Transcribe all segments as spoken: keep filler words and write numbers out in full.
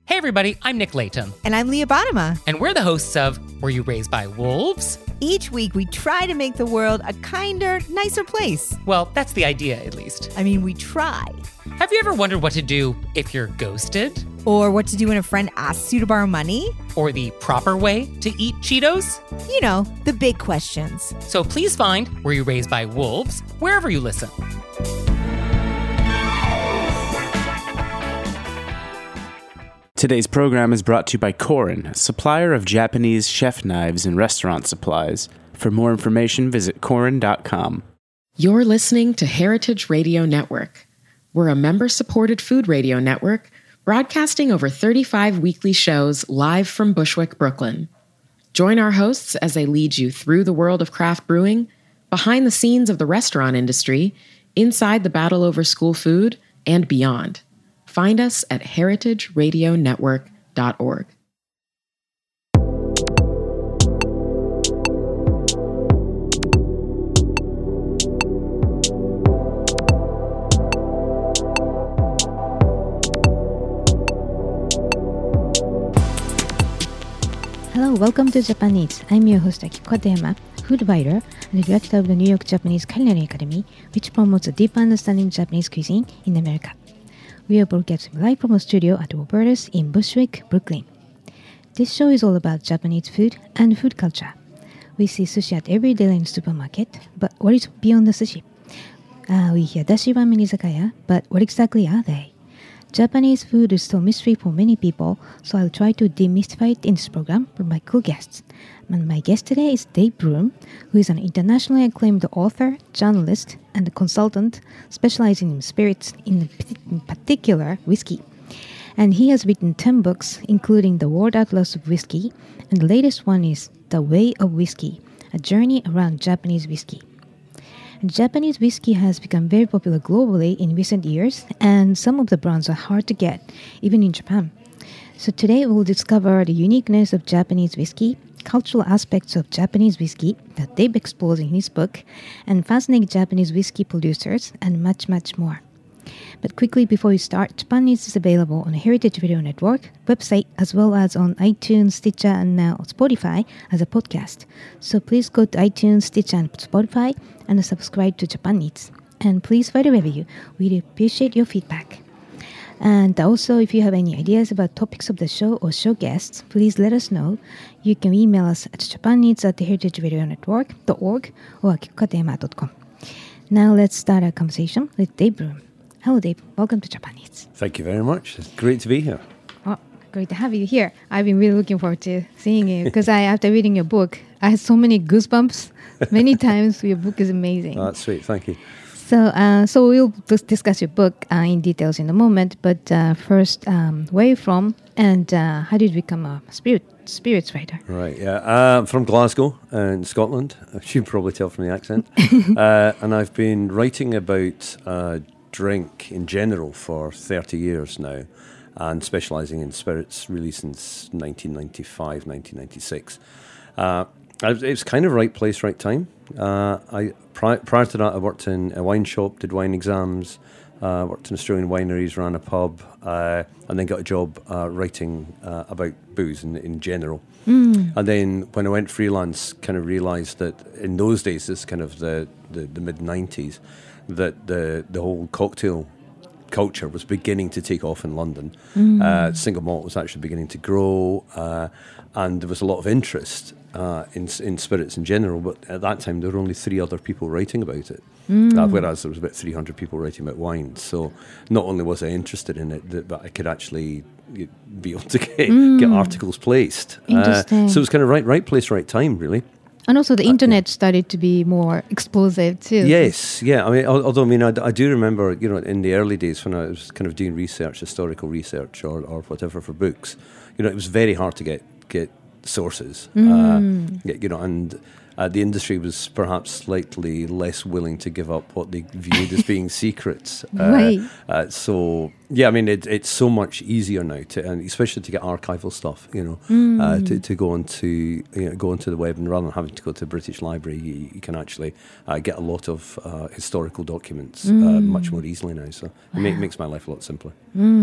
Hey everybody, I'm Nick Layton. And I'm Leah Bottima. And we're the hosts of Were You Raised by Wolves? Each week we try to make the world a kinder, nicer place. Well, that's the idea, at least. I mean, we try. Have you ever wondered what to do if you're ghosted? Or what to do when a friend asks you to borrow money? Or the proper way to eat Cheetos? You know, the big questions. So please find Were You Raised by Wolves wherever you listen. Today's program is brought to you by Korin, a supplier of Japanese chef knives and restaurant supplies. For more information, visit korin dot com. You're listening to Heritage Radio Network. We're a member-supported food radio network broadcasting over thirty-five weekly shows live from Bushwick, Brooklyn. Join our hosts as they lead you through the world of craft brewing, behind the scenes of the restaurant industry, inside the battle over school food, and beyond. Find us at heritage radio network dot org. Hello, welcome to Japan Eats. I'm your host Akiko Katayama, food writer and the director of the New York Japanese Culinary Academy, which promotes a deep understanding of Japanese cuisine in America. We are broadcasting live from a studio at Roberta's in Bushwick, Brooklyn. This show is all about Japanese food and food culture. We see sushi at every daily supermarket, but what is beyond the sushi? Uh, we hear dashi ramen izakaya, but what exactly are they? Japanese food is still a mystery for many people, so I'll try to demystify it in this program with my co-guests. And my guest today is Dave Broom, who is an internationally acclaimed author, journalist, and consultant specializing in spirits, in particular whiskey. And he has written ten books, including The World Atlas of Whiskey, and the latest one is The Way of Whiskey, a journey around Japanese whiskey. And Japanese whiskey has become very popular globally in recent years, and some of the brands are hard to get, even in Japan. So today we'll discover the uniqueness of Japanese whiskey, cultural aspects of Japanese whiskey that Dave explores in his book, and fascinating Japanese whiskey producers, and much, much more. But quickly before we start, Japan Eats is available on the Heritage Radio Network website as well as on iTunes, Stitcher, and now Spotify as a podcast. So please go to iTunes, Stitcher, and Spotify and subscribe to Japan Eats. And please write a review. We appreciate your feedback. And also, if you have any ideas about topics of the show or show guests, please let us know. You can email us at japaneats at the heritage radio network dot org or akiko katayama dot com. Now let's start our conversation with Dave Broom. Hello, Dave. Welcome to Japan Eats. Thank you very much. It's great to be here. Oh, great to have you here. I've been really looking forward to seeing you because I, after reading your book, I had so many goosebumps many times. Your book is amazing. Oh, that's sweet. Thank you. So, uh, so we'll discuss your book uh, in details in a moment. But uh, first, um, where are you from, and uh, how did you become a spirit spirits writer? Right. Yeah. Uh, I'm from Glasgow in Scotland. As you can probably tell from the accent. uh, and I've been writing about uh, drink in general for thirty years now, and specialising in spirits really since nineteen ninety-five, nineteen ninety-six. Uh, it's kind of right place, right time. Uh, I pri- prior to that, I worked in a wine shop, did wine exams, uh, worked in Australian wineries, ran a pub, uh, and then got a job uh, writing uh, about booze in, in general. Mm. And then when I went freelance, kind of realised that in those days, this is kind of the, the, the mid nineties, that the the whole cocktail culture was beginning to take off in London. Mm. Uh, single malt was actually beginning to grow, uh, and there was a lot of interest uh, in in spirits in general. But at that time, there were only three other people writing about it, mm. uh, whereas there was about three hundred people writing about wine. So not only was I interested in it, but I could actually be able to get, mm. get articles placed. Interesting. Uh, so it was kind of right right place, right time, really. And also the internet started to be more explosive too. Yes, yeah. I mean, although I mean, I, I do remember, you know, in the early days when I was kind of doing research, historical research, or, or whatever for books, you know, it was very hard to get get sources. Mm. Uh, you know, and uh, the industry was perhaps slightly less willing to give up what they viewed as being secrets. Uh, right. Uh, so yeah, I mean, it, it's so much easier now to, and especially to get archival stuff, you know, mm. uh, to, to go onto you know, go onto the web, and rather than having to go to the British Library, you, you can actually uh, get a lot of uh, historical documents mm. uh, much more easily now. So wow. it make, makes my life a lot simpler. Mm.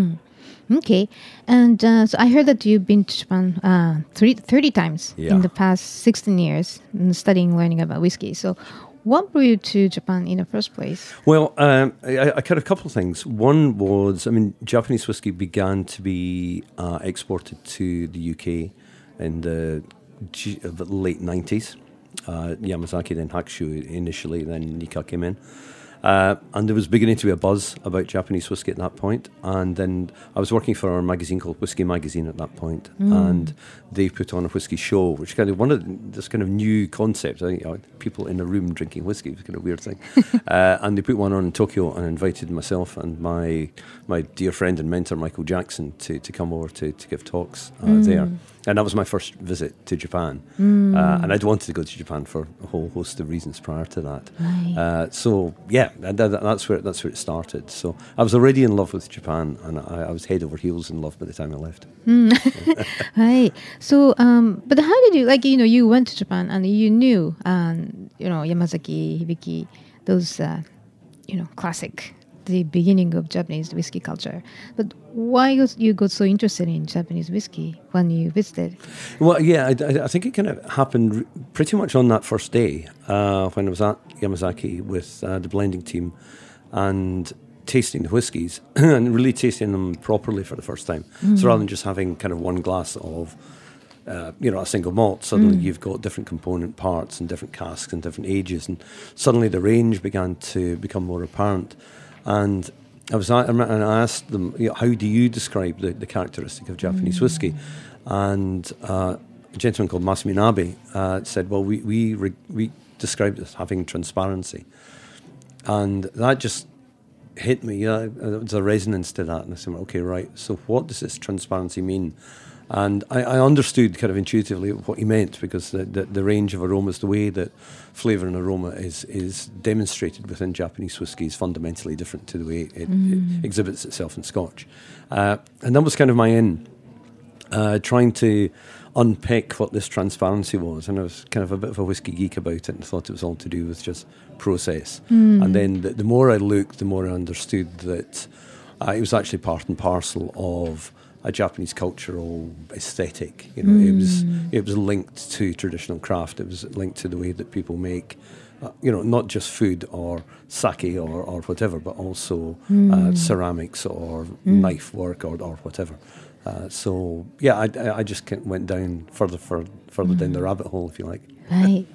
Okay. And uh, so I heard that you've been to Japan uh, three, thirty times Yeah. in the past sixteen years and studying, learning about whiskey. So what brought you to Japan in the first place? Well, um, I, I had a couple of things. One was, I mean, Japanese whiskey began to be uh, exported to the U K in the, G- the late nineties. Uh, Yamazaki, then Hakushu initially, then Nikka came in. Uh, and there was beginning to be a buzz about Japanese whiskey at that point. And then I was working for a magazine called Whiskey Magazine at that point, mm. and they put on a whiskey show, which kind of one of the, this kind of new concept. I think you know, people in a room drinking whiskey was kind of a weird thing. uh, and they put one on in Tokyo and invited myself and my my dear friend and mentor Michael Jackson to, to come over to, to give talks uh, mm. there. And that was my first visit to Japan. Mm. Uh, and I'd wanted to go to Japan for a whole host of reasons prior to that. Right. Uh, so, yeah, that, that, that's where that's where it started. So I was already in love with Japan, and I, I was head over heels in love by the time I left. Mm. Right. So, um, but how did you, like, you know, you went to Japan and you knew, um, you know, Yamazaki, Hibiki, those, uh, you know, classic, the beginning of Japanese whiskey culture. But why was you got so interested in Japanese whiskey when you visited? Well, yeah, I, I think it kind of happened pretty much on that first day uh, when I was at Yamazaki with uh, the blending team and tasting the whiskies and really tasting them properly for the first time. Mm. So rather than just having kind of one glass of Uh, you know, a single malt, suddenly mm. you've got different component parts and different casks and different ages, and suddenly the range began to become more apparent. And I was, and I asked them, you know, how do you describe the, the characteristic of Japanese mm. whiskey? And uh, a gentleman called Masumi Nabe uh, said, well, we we re- we described it as having transparency, and that just hit me. Yeah, there was a resonance to that, and I said, okay, right. So what does this transparency mean? And I, I understood kind of intuitively what he meant, because the, the, the range of aromas, the way that flavour and aroma is is demonstrated within Japanese whiskey is fundamentally different to the way it, mm. it exhibits itself in Scotch. Uh, and that was kind of my in, uh, trying to unpick what this transparency was. And I was kind of a bit of a whiskey geek about it and thought it was all to do with just process. Mm. And then the, the more I looked, the more I understood that uh, it was actually part and parcel of a Japanese cultural aesthetic. You know, mm. it was it was linked to traditional craft. It was linked to the way that people make, uh, you know, not just food or sake or, or whatever, but also mm. uh, ceramics or mm. knife work or, or whatever. Uh, so yeah, I, I just went down further further, further mm. down the rabbit hole, if you like. Right.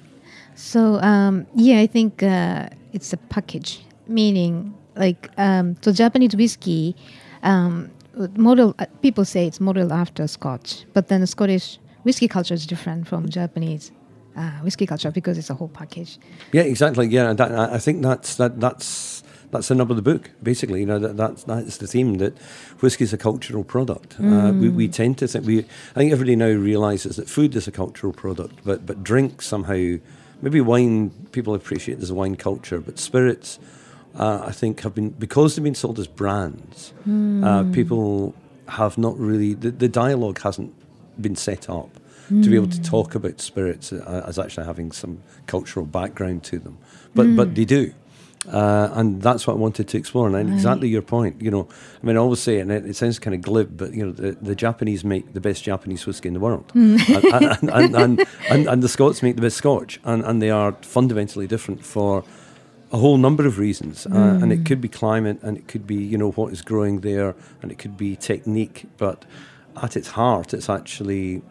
So um, yeah, I think uh, it's a package, meaning like um, so Japanese whiskey. Um, Model uh, people say it's modeled after Scotch, but then the Scottish whiskey culture is different from Japanese uh, whiskey culture because it's a whole package. Yeah, exactly. Yeah, that, I think that's that that's that's the nub of the book. Basically, you know, that that's that's the theme, that whiskey is a cultural product. Mm. Uh, we we tend to think we. I think everybody now realizes that food is a cultural product, but but drink somehow. Maybe wine, people appreciate there's a wine culture, but spirits. Uh, I think have been, because they've been sold as brands, mm. uh, people have not really, the, the dialogue hasn't been set up mm. to be able to talk about spirits uh, as actually having some cultural background to them. But mm. but they do. Uh, and that's what I wanted to explore. And right. exactly your point, you know, I mean, I always say, and it, it sounds kind of glib, but, you know, the, the Japanese make the best Japanese whiskey in the world. Mm. and, and, and, and, and, and the Scots make the best Scotch. And, and they are fundamentally different for a whole number of reasons, mm. uh, and it could be climate, and it could be, you know, what is growing there, and it could be technique, but at its heart, it's actually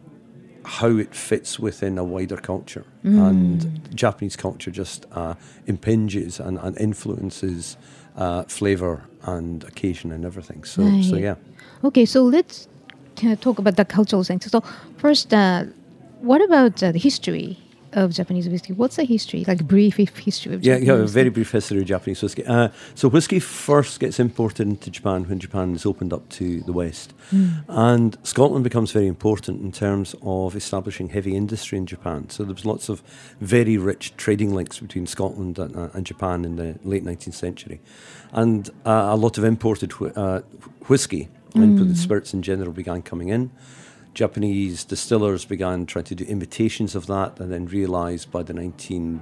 how it fits within a wider culture. Mm. And Japanese culture just uh, impinges and, and influences uh, flavour and occasion and everything. So, right. so yeah. Okay, so let's uh, talk about the cultural things. So first, uh, what about uh, the history of Japanese whiskey? What's the history, like brief history of yeah, Japanese yeah, a whiskey? very brief history of Japanese whiskey. Uh, so whiskey first gets imported into Japan when Japan is opened up to the West. Mm. And Scotland becomes very important in terms of establishing heavy industry in Japan. So there was lots of very rich trading links between Scotland and, uh, and Japan in the late nineteenth century. And uh, a lot of imported wh- uh, whiskey, mm. and spirits in general, began coming in. Japanese distillers began trying to do imitations of that, and then realised by the nineteen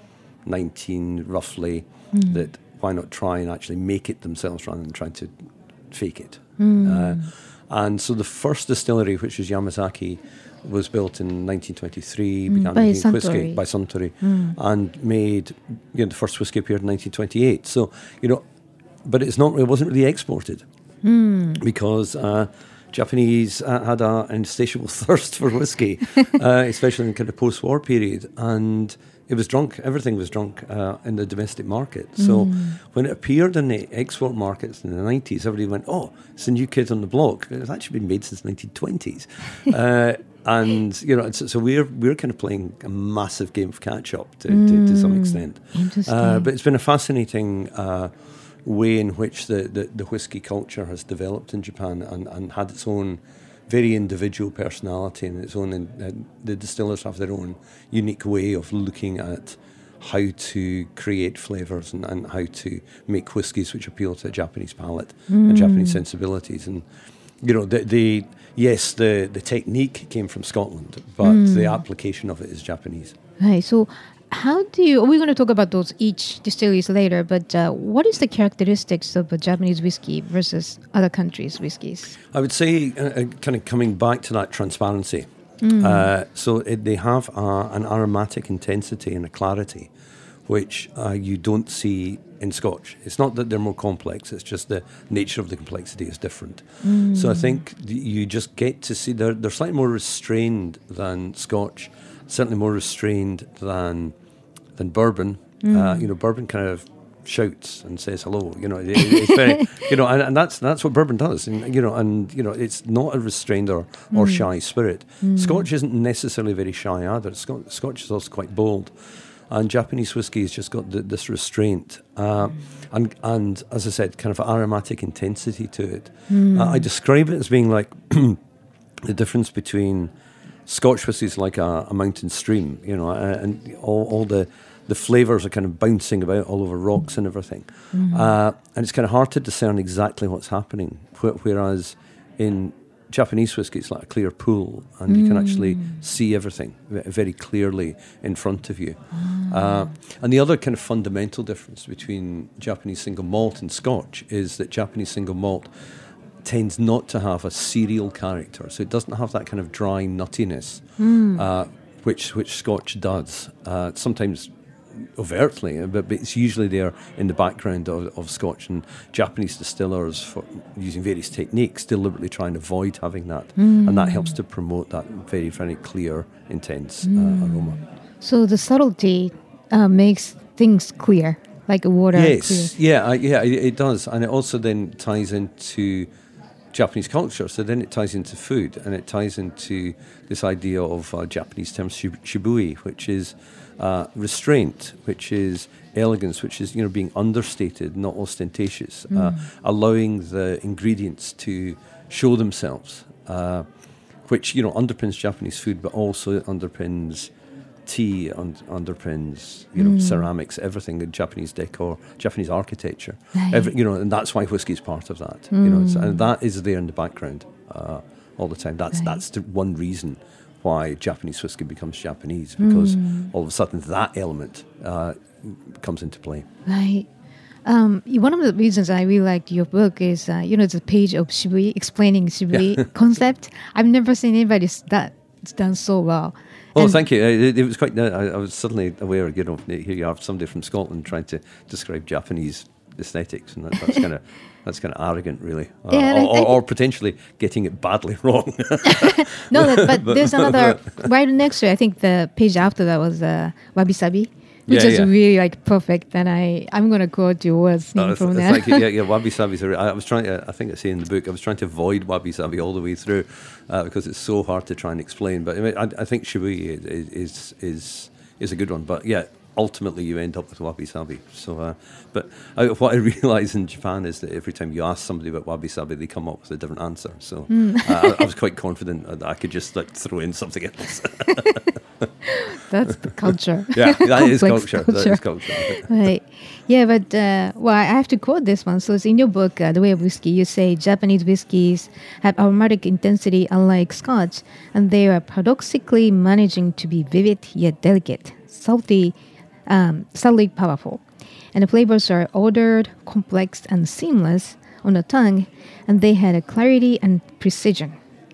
nineteen roughly mm. that why not try and actually make it themselves rather than trying to fake it. Mm. Uh, and so the first distillery, which was Yamazaki, was built in nineteen twenty-three, Mm, began by making whiskey Suntory. by Suntory, Mm. and made, you know, the first whiskey appeared in nineteen twenty-eight. So, you know, but it's not, it wasn't really exported Mm. because uh, Japanese uh, had a, an insatiable thirst for whiskey, uh, especially in the kind of post-war period, and it was drunk. Everything was drunk uh, in the domestic market. So Mm. when it appeared in the export markets in the nineties, everybody went, "Oh, it's a new kid on the block." It's actually been made since the nineteen twenties, uh, and you know, so, so we're we're kind of playing a massive game of catch up to, to, to some Mm. extent. Interesting. Uh, but it's been a fascinating uh, way in which the, the, the whiskey culture has developed in Japan and, and had its own very individual personality and its own. Uh, the distillers have their own unique way of looking at how to create flavors and, and how to make whiskies which appeal to a Japanese palate Mm. and Japanese sensibilities. And you know, the, the yes, the the technique came from Scotland, but Mm. the application of it is Japanese. Right. So, how do you? We're going to talk about those each distilleries later. But uh, what is the characteristics of a Japanese whiskey versus other countries' whiskeys? I would say, uh, uh, kind of coming back to that transparency. Mm. Uh, so it, they have uh, an aromatic intensity and a clarity, which uh, you don't see in Scotch. It's not that they're more complex; it's just the nature of the complexity is different. Mm. So I think th- you just get to see they're they're slightly more restrained than Scotch, certainly more restrained than than bourbon. Mm. Uh, you know, bourbon kind of shouts and says hello. You know, it, it's very, you know, and, and that's that's what bourbon does. And you know, and you know, it's not a restrained or, or Mm. shy spirit. Mm. Scotch isn't necessarily very shy either. Scotch, Scotch is also quite bold, and Japanese whiskey has just got the, this restraint uh, and and as I said, kind of aromatic intensity to it. Mm. Uh, I describe it as being like the difference between Scotch whiskey is like a, a mountain stream, you know, uh, and all, all the the flavours are kind of bouncing about all over rocks and everything. Mm. Uh, and it's kind of hard to discern exactly what's happening, wh- whereas in Japanese whiskey it's like a clear pool and you can actually Mm. see everything ve- very clearly in front of you. Ah. Uh, and the other kind of fundamental difference between Japanese single malt and Scotch is that Japanese single malt tends not to have a cereal character, so it doesn't have that kind of dry nuttiness, Mm. uh, which which Scotch does. Uh, sometimes overtly, but, but it's usually there in the background of, of Scotch, and Japanese distillers, for using various techniques, deliberately try and avoid having that, Mm. and that helps to promote that very, very clear, intense Mm. uh, aroma. So the subtlety uh, makes things clear, like water. Yes, Clear. yeah, I, yeah, it, it does, and it also then ties into Japanese culture. So then it ties into food, and it ties into this idea of uh, Japanese term shib- shibui, which is uh, restraint, which is elegance, which is, you know, being understated, not ostentatious, uh, Mm. allowing the ingredients to show themselves, uh, which, you know, underpins Japanese food, but also underpins tea, and underpins, you know, Mm. ceramics, everything, the Japanese decor, Japanese architecture, Right. every, you know, and that's why whiskey is part of that. You know, it's, Mm. and that is there in the background uh, all the time. That's Right. that's the one reason why Japanese whiskey becomes Japanese, because Mm. all of a sudden that element uh, comes into play. Right. Um, one of the reasons I really liked your book is, uh, you know, the page of Shibui, explaining Shibui Yeah. concept. I've never seen anybody s- that it's done so well. Oh, And- thank you. Uh, It, it was quite. I, I was suddenly aware. You know, here you have somebody from Scotland trying to describe Japanese aesthetics, and that, that's kind of that's kind of arrogant, really, uh, Yeah, and I- or, I or, or potentially getting it badly wrong. No, that, but But- there's another right next to it. I think the page after that was uh, Wabi Sabi, which Yeah, is yeah. really like perfect. And I I'm gonna quote your words Oh, it's, from it's there. like, yeah, yeah, wabi sabi's. a re- I was trying to. I think I say in the book. I was trying to avoid wabi sabi all the way through uh, because it's so hard to try and explain. But I, mean, I, I think shibui is, is is is a good one. But yeah, ultimately you end up with wabi sabi. So, uh, but I, what I realise in Japan is that every time you ask somebody about wabi sabi, they come up with a different answer. So Mm. uh, I, I was quite confident that I could just like throw in something else. That's the culture. Yeah, that is Complex culture. That is culture. Right. Yeah, but uh, well, I have to quote this one. So it's in your book, uh, The Way of Whiskey, you say Japanese whiskeys have aromatic intensity unlike Scotch, and they are paradoxically managing to be vivid yet delicate, salty, um, subtly powerful. And the flavors are ordered, complex, and seamless, on the tongue, and they had a clarity and precision.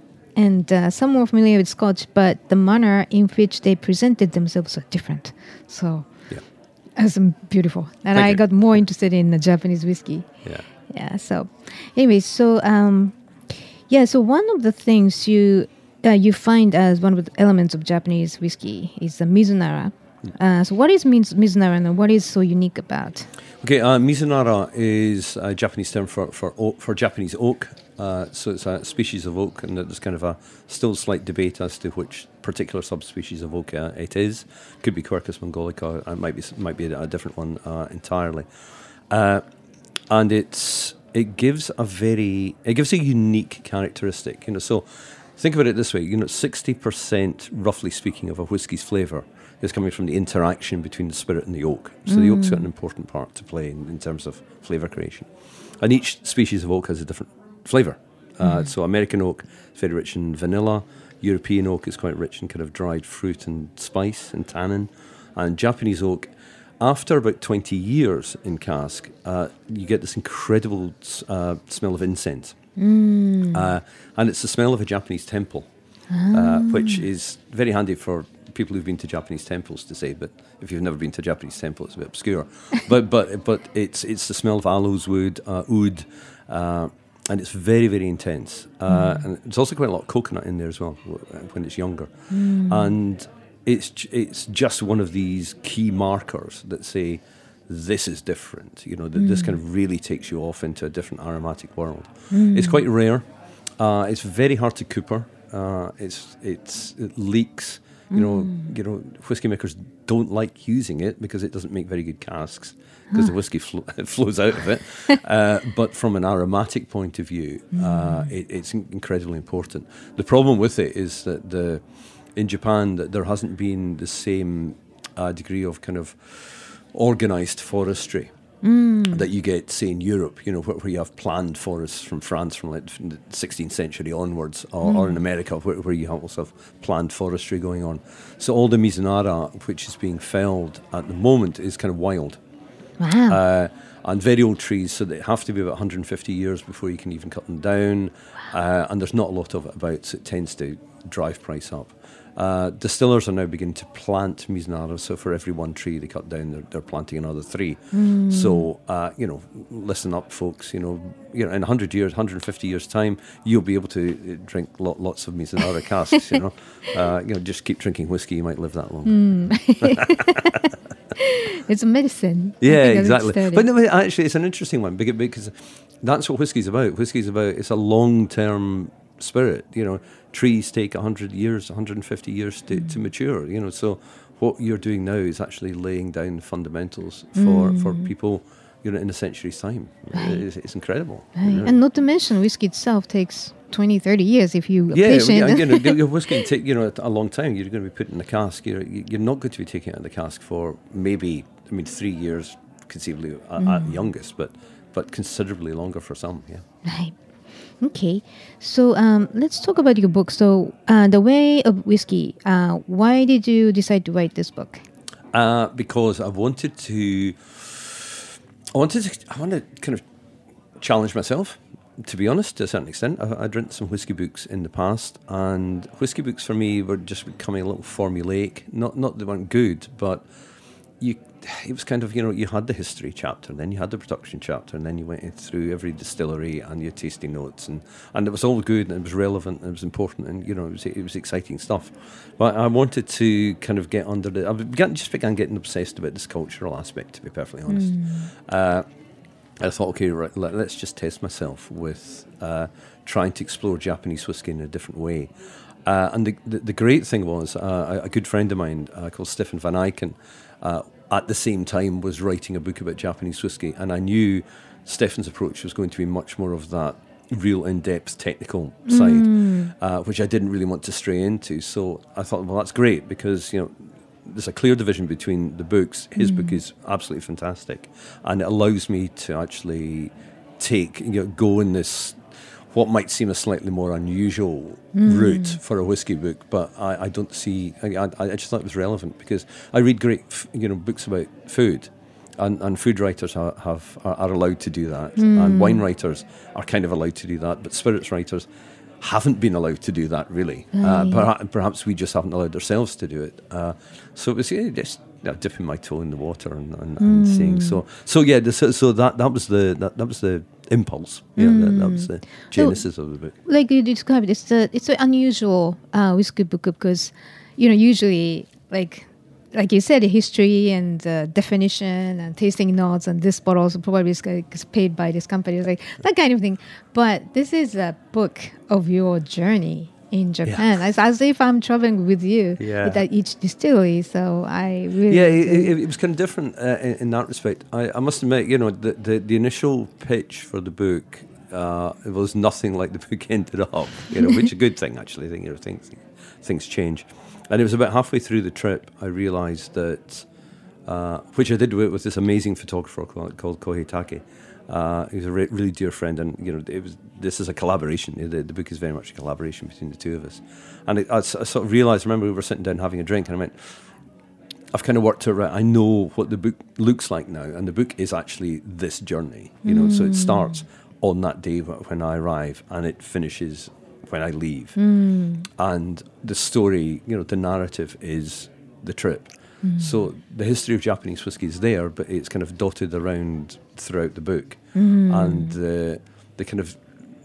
And uh, some more familiar with Scotch, but the manner in which they presented themselves are different. So Yeah. that's beautiful. And Thank I you. got more interested in the Japanese whiskey. Yeah. Yeah. So, anyway, so um, yeah. So one of the things you uh, you find as one of the elements of Japanese whiskey is the Mizunara. Uh, so what is Miz- Mizunara and what is so unique about? Okay, uh, Mizunara is a Japanese term for for, oak, for Japanese oak. Uh, so it's a species of oak, and there's kind of a still slight debate as to which particular subspecies of oak uh, it is. Could be Quercus mongolica, it might be might be a different one uh, entirely. Uh, and it's it gives a very it gives a unique characteristic. You know, so think about it this way. You know, sixty percent, roughly speaking, of a whiskey's flavour is coming from the interaction between the spirit and the oak. So mm. the oak's got an important part to play in, in terms of flavour creation. And each species of oak has a different flavour. Uh, mm. So American oak is very rich in vanilla. European oak is quite rich in kind of dried fruit and spice and tannin. And Japanese oak, after about twenty years in cask, uh, you get this incredible uh, smell of incense. Mm. Uh, and it's the smell of a Japanese temple, ah. uh, which is very handy for people who've been to Japanese temples to say, but if you've never been to a Japanese temple, it's a bit obscure. but but but it's it's the smell of aloes wood, uh, oud, uh, and it's very, very intense. Uh, mm. And there's also quite a lot of coconut in there as well when it's younger. Mm. And it's it's just one of these key markers that say, this is different. You know, that mm. this kind of really takes you off into a different aromatic world. Mm. It's quite rare. Uh, it's very hard to cooper. Uh, it's it's it leaks. You know, mm. you know, whiskey makers don't like using it because it doesn't make very good casks because huh. the whiskey flo- flows out of it. uh, but from an aromatic point of view, mm. uh, it, it's incredibly important. The problem with it is that the in Japan that there hasn't been the same uh, degree of kind of organised forestry. Mm. That you get, say, in Europe, you know, where, where you have planned forests from France from like from the sixteenth century onwards, or, mm. or in America, where, where you have also have planned forestry going on. So all the Mizunara, which is being felled at the moment, is kind of wild. Wow. Uh, and very old trees, so they have to be about one hundred fifty years before you can even cut them down. Uh, and there's not a lot of it about, so it tends to drive price up. Uh, distillers are now beginning to plant Mizunara, so for every one tree they cut down, they're, they're planting another three. Mm. So, uh, you know, listen up, folks. You know, you know, in one hundred years, one hundred fifty years' time, you'll be able to drink lo- lots of Mizunara casks. You know, uh, you know, just keep drinking whiskey, you might live that long. Mm. It's a medicine. Yeah, exactly. But no, actually, it's an interesting one because, because that's what whiskey's about. Whiskey's about it's a long-term spirit. You know, trees take one hundred years, one hundred fifty years to, mm. to mature, you know, so what you're doing now is actually laying down fundamentals for, mm. for people, you know, in a century's time. Right. It's, it's incredible. Right. You know? And not to mention, whiskey itself takes twenty, thirty years if you are yeah, patient. Yeah, you know, your whiskey can take, you know, a long time. You're going to be put in the cask. You're, you're not going to be taking it out of the cask for maybe, I mean, three years, conceivably at, mm. at youngest, but, but considerably longer for some, yeah. Right. Okay, so um, let's talk about your book. So, uh, The Way of Whiskey. Uh, why did you decide to write this book? Uh, because I wanted to, I wanted to, I wanted to kind of challenge myself. To be honest, to a certain extent, I, I'd written some whiskey books in the past, and whiskey books for me were just becoming a little formulaic. Not, not they weren't good, but you. It was kind of, you know, you had the history chapter, then you had the production chapter, and then you went through every distillery and your tasting notes, and, and it was all good, and it was relevant, and it was important, and, you know, it was it was exciting stuff. But I wanted to kind of get under the... I began, just began getting obsessed about this cultural aspect, to be perfectly honest. Mm. Uh, I thought, okay, right, let, let's just test myself with uh, trying to explore Japanese whiskey in a different way. Uh, and the, the, the great thing was, uh, a, a good friend of mine uh, called Stefan van Eycken, uh, at the same time was writing a book about Japanese whiskey, and I knew Stefan's approach was going to be much more of that real in-depth technical side, mm. uh, which I didn't really want to stray into. So I thought, well, that's great, because, you know, there's a clear division between the books. His mm. book is absolutely fantastic, and it allows me to actually take, you know, go in this what might seem a slightly more unusual mm. route for a whiskey book, but I, I don't see. I, I just thought it was relevant because I read great, you know, books about food, And, and food writers have, have are, are allowed to do that, Mm. and wine writers are kind of allowed to do that, but spirits writers haven't been allowed to do that, really. Uh, Right. perha- perhaps we just haven't allowed ourselves to do it. Uh, so it was yeah, just yeah, dipping my toe in the water and, and, and Mm. seeing. So so yeah, the, so, so that that was the that, that was the impulse. Yeah, that, that was the genesis of the book. Like you described, it's a it's an unusual uh, whiskey book because, you know, usually like like you said, the history and uh, definition and tasting notes and this bottle also probably is like, is paid by this company, like that kind of thing. But this is a book of your journey in Japan. Yeah. It's as if I'm traveling with you Yeah. with at each distillery. So I really Yeah, it, it, it was kind of different uh, in, in that respect. I, I must admit, you know, the, the, the initial pitch for the book uh, it was nothing like the book ended up, you know, which is a good thing, actually. I think, you know, things, things change. And it was about halfway through the trip, I realised that, uh, which I did with, with this amazing photographer called, called Kohei Take. Uh, he was a re- really dear friend, and you know, it was. This is a collaboration. The, the book is very much a collaboration between the two of us. And it, I, I sort of realised. Remember, we were sitting down having a drink, and I went, "I've kind of worked it out. I know what the book looks like now, and the book is actually this journey. You know, so it starts on that day wh- when I arrive, and it finishes when I leave. Mm. And the story, you know, the narrative is the trip." So the history of Japanese whiskey is there, but it's kind of dotted around throughout the book, and the the kind of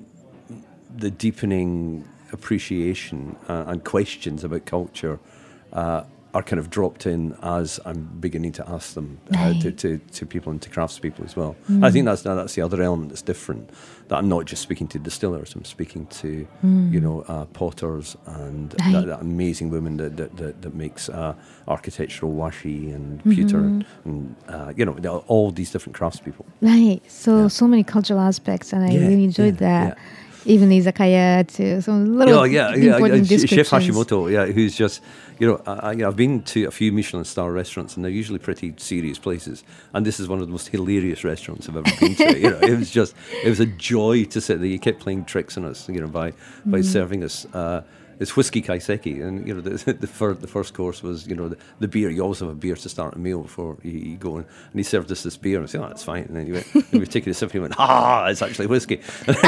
the deepening appreciation uh, and questions about culture uh, are kind of dropped in as I'm beginning to ask them uh, to, to to people and to craftspeople as well. I think that's that's the other element that's different. That I'm not just speaking to distillers; I'm speaking to you know uh, potters and Right. that, that amazing woman that that, that, that makes uh, architectural washi and pewter and, and uh, you know all these different craftspeople. Right. So Yeah. so many cultural aspects, and I Yeah, really enjoyed yeah, that. Even izakaya too. Some little Oh yeah, yeah, important yeah. Sh- Chef descriptions. Hashimoto, yeah, who's just, you know, I, I, you know, I've been to a few Michelin star restaurants, and they're usually pretty serious places. And this is one of the most hilarious restaurants I've ever been to. You know, it was just, it was a joy to sit there. He kept playing tricks on us, you know, by by serving us. Uh, it's whiskey kaiseki, and you know, the the, fir- the first course was, you know, the, the beer. You always have a beer to start a meal before you, you go in. And he served us this beer, and I said, "Oh, that's fine." And then he went, we were taking a sip, and he went, "Ah, it's actually whiskey."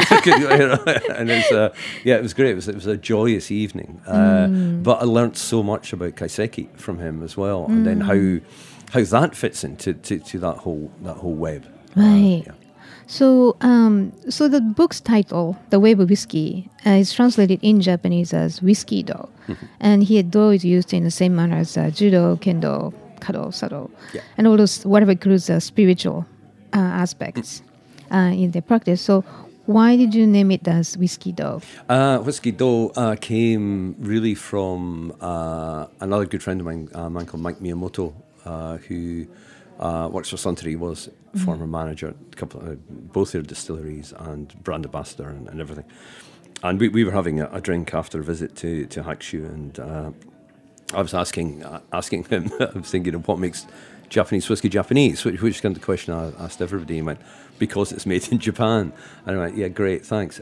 And it's uh, yeah, it was great. It was it was a joyous evening, uh, but I learnt so much about kaiseki from him as well, and then how how that fits into to, to that whole that whole web. Right. Uh, yeah. So, um, so the book's title, The Wave of Whiskey, uh, is translated in Japanese as Whiskey Do. And here, Do is used in the same manner as uh, Judo, Kendo, Kado, Sado. Yeah. And all those, whatever includes uh, spiritual uh, aspects uh, in the practice. So, why did you name it as Whiskey Do? Uh, Whiskey Do uh, came really from uh, another good friend of mine, a man called Mike Miyamoto, uh, who uh, works for Suntory, was former manager, a couple, uh, both their distilleries and brand ambassador and, and everything. And we, we were having a, a drink after a visit to to Hakushu, and uh, I was asking uh, asking him. I was thinking of what makes Japanese whiskey Japanese, which, which is kind of the question I asked everybody. He went, because it's made in Japan. And I went, yeah, great, thanks.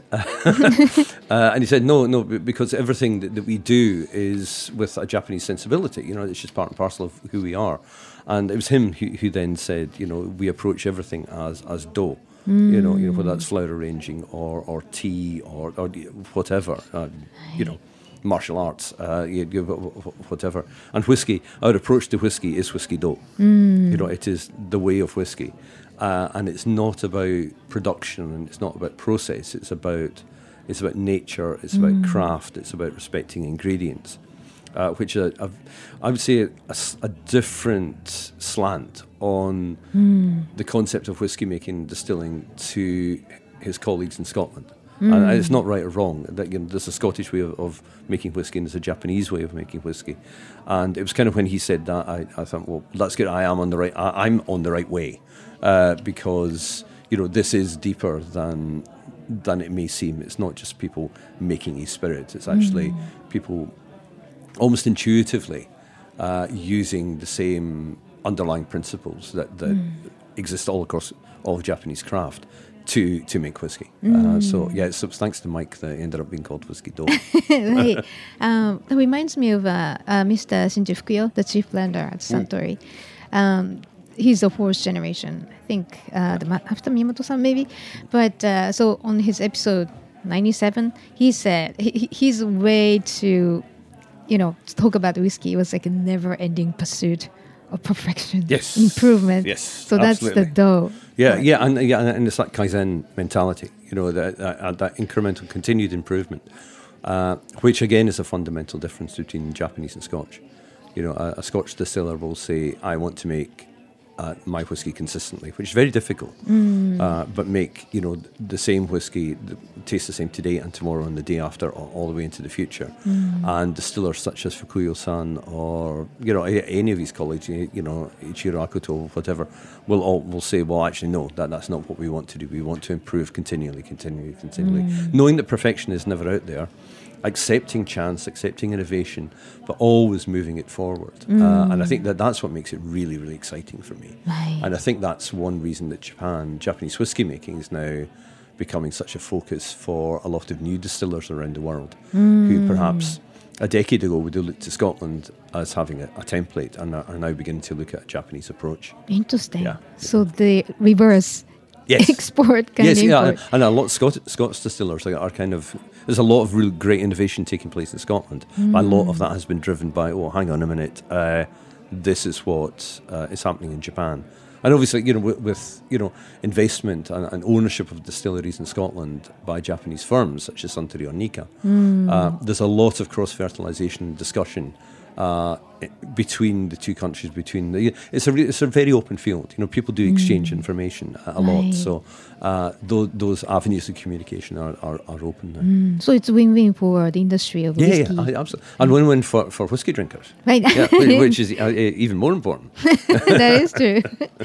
uh, and he said, no, no, b- because everything that, that we do is with a Japanese sensibility. You know, it's just part and parcel of who we are. And it was him who, who then said, you know, we approach everything as as do. You know, you know, whether that's flower arranging or, or tea or, or whatever, uh, you know, martial arts, uh, you, you, whatever. And whiskey, our approach to whiskey is whiskey do. You know, it is the way of whiskey. Uh, and it's not about production and it's not about process. It's about it's about nature, it's about craft, it's about respecting ingredients. Uh, which are, are, I would say, a, s- a different slant on the concept of whiskey making and distilling to his colleagues in Scotland. And it's not right or wrong. That, you know, there's a Scottish way of, of making whiskey and there's a Japanese way of making whiskey. And it was kind of when he said that, I, I thought, well, that's good. I am on the right. I, I'm on the right way uh, because you know this is deeper than than it may seem. It's not just people making a spirit. It's actually people almost intuitively uh, using the same underlying principles that, that mm. exist all across all of Japanese craft to to make whiskey. Mm. Uh, so yeah, so it's thanks to Mike that it ended up being called Whiskey Do. Right. Um, that reminds me of uh, uh, Mister Shinji Fukuyo, the chief blender at Suntory. Um, he's the fourth generation. I think uh, the, ma- after Miyamoto-san maybe. But uh, so on his episode ninety-seven, he said he, his way to, you know, to talk about whiskey was like a never-ending pursuit of perfection, yes, improvement. Yes, so that's absolutely. the dough. Yeah, right? yeah, and yeah, and it's that Kaizen mentality. You know, that that, that incremental, continued improvement, uh, which again is a fundamental difference between Japanese and Scotch. You know, a, a Scotch distiller will say, "I want to make uh, my whiskey consistently," which is very difficult. Mm. Uh, but make, you know, the same whiskey the, taste the same today and tomorrow and the day after, all, all the way into the future. Mm. And distillers such as Fukuyo-san or, you know, any of his colleagues, you know, Ichiro Akuto, whatever, will all will say, well, actually, no, that, that's not what we want to do. We want to improve continually, continually, continually. Mm. Knowing that perfection is never out there, accepting chance, accepting innovation, but always moving it forward. Mm. Uh, and I think that that's what makes it really, really exciting for me. Right. And I think that's one reason that Japan, Japanese whiskey making is now becoming such a focus for a lot of new distillers around the world, mm. who perhaps a decade ago would have looked to Scotland as having a, a template and are, are now beginning to look at a Japanese approach. Interesting. Yeah. So the reverse yes. export kind yes, of yeah, import. and, and a lot of Scot- Scots distillers are, are kind of, there's a lot of really great innovation taking place in Scotland. Mm. But a lot of that has been driven by, oh, hang on a minute, uh, this is what uh, is happening in Japan. And obviously, you know, with, with you know investment and, and ownership of distilleries in Scotland by Japanese firms such as Suntory or Nikka, mm. uh, there's a lot of cross-fertilisation and discussion uh, between the two countries. Between the, it's a re- it's a very open field. You know, people do exchange mm. information a, a lot, right. so uh, those, those avenues of communication are, are, are open now. Mm. So it's win-win for the industry of yeah, whiskey. Yeah, absolutely, and win-win for, for whiskey drinkers, right? Yeah, which is uh, even more important. That is true.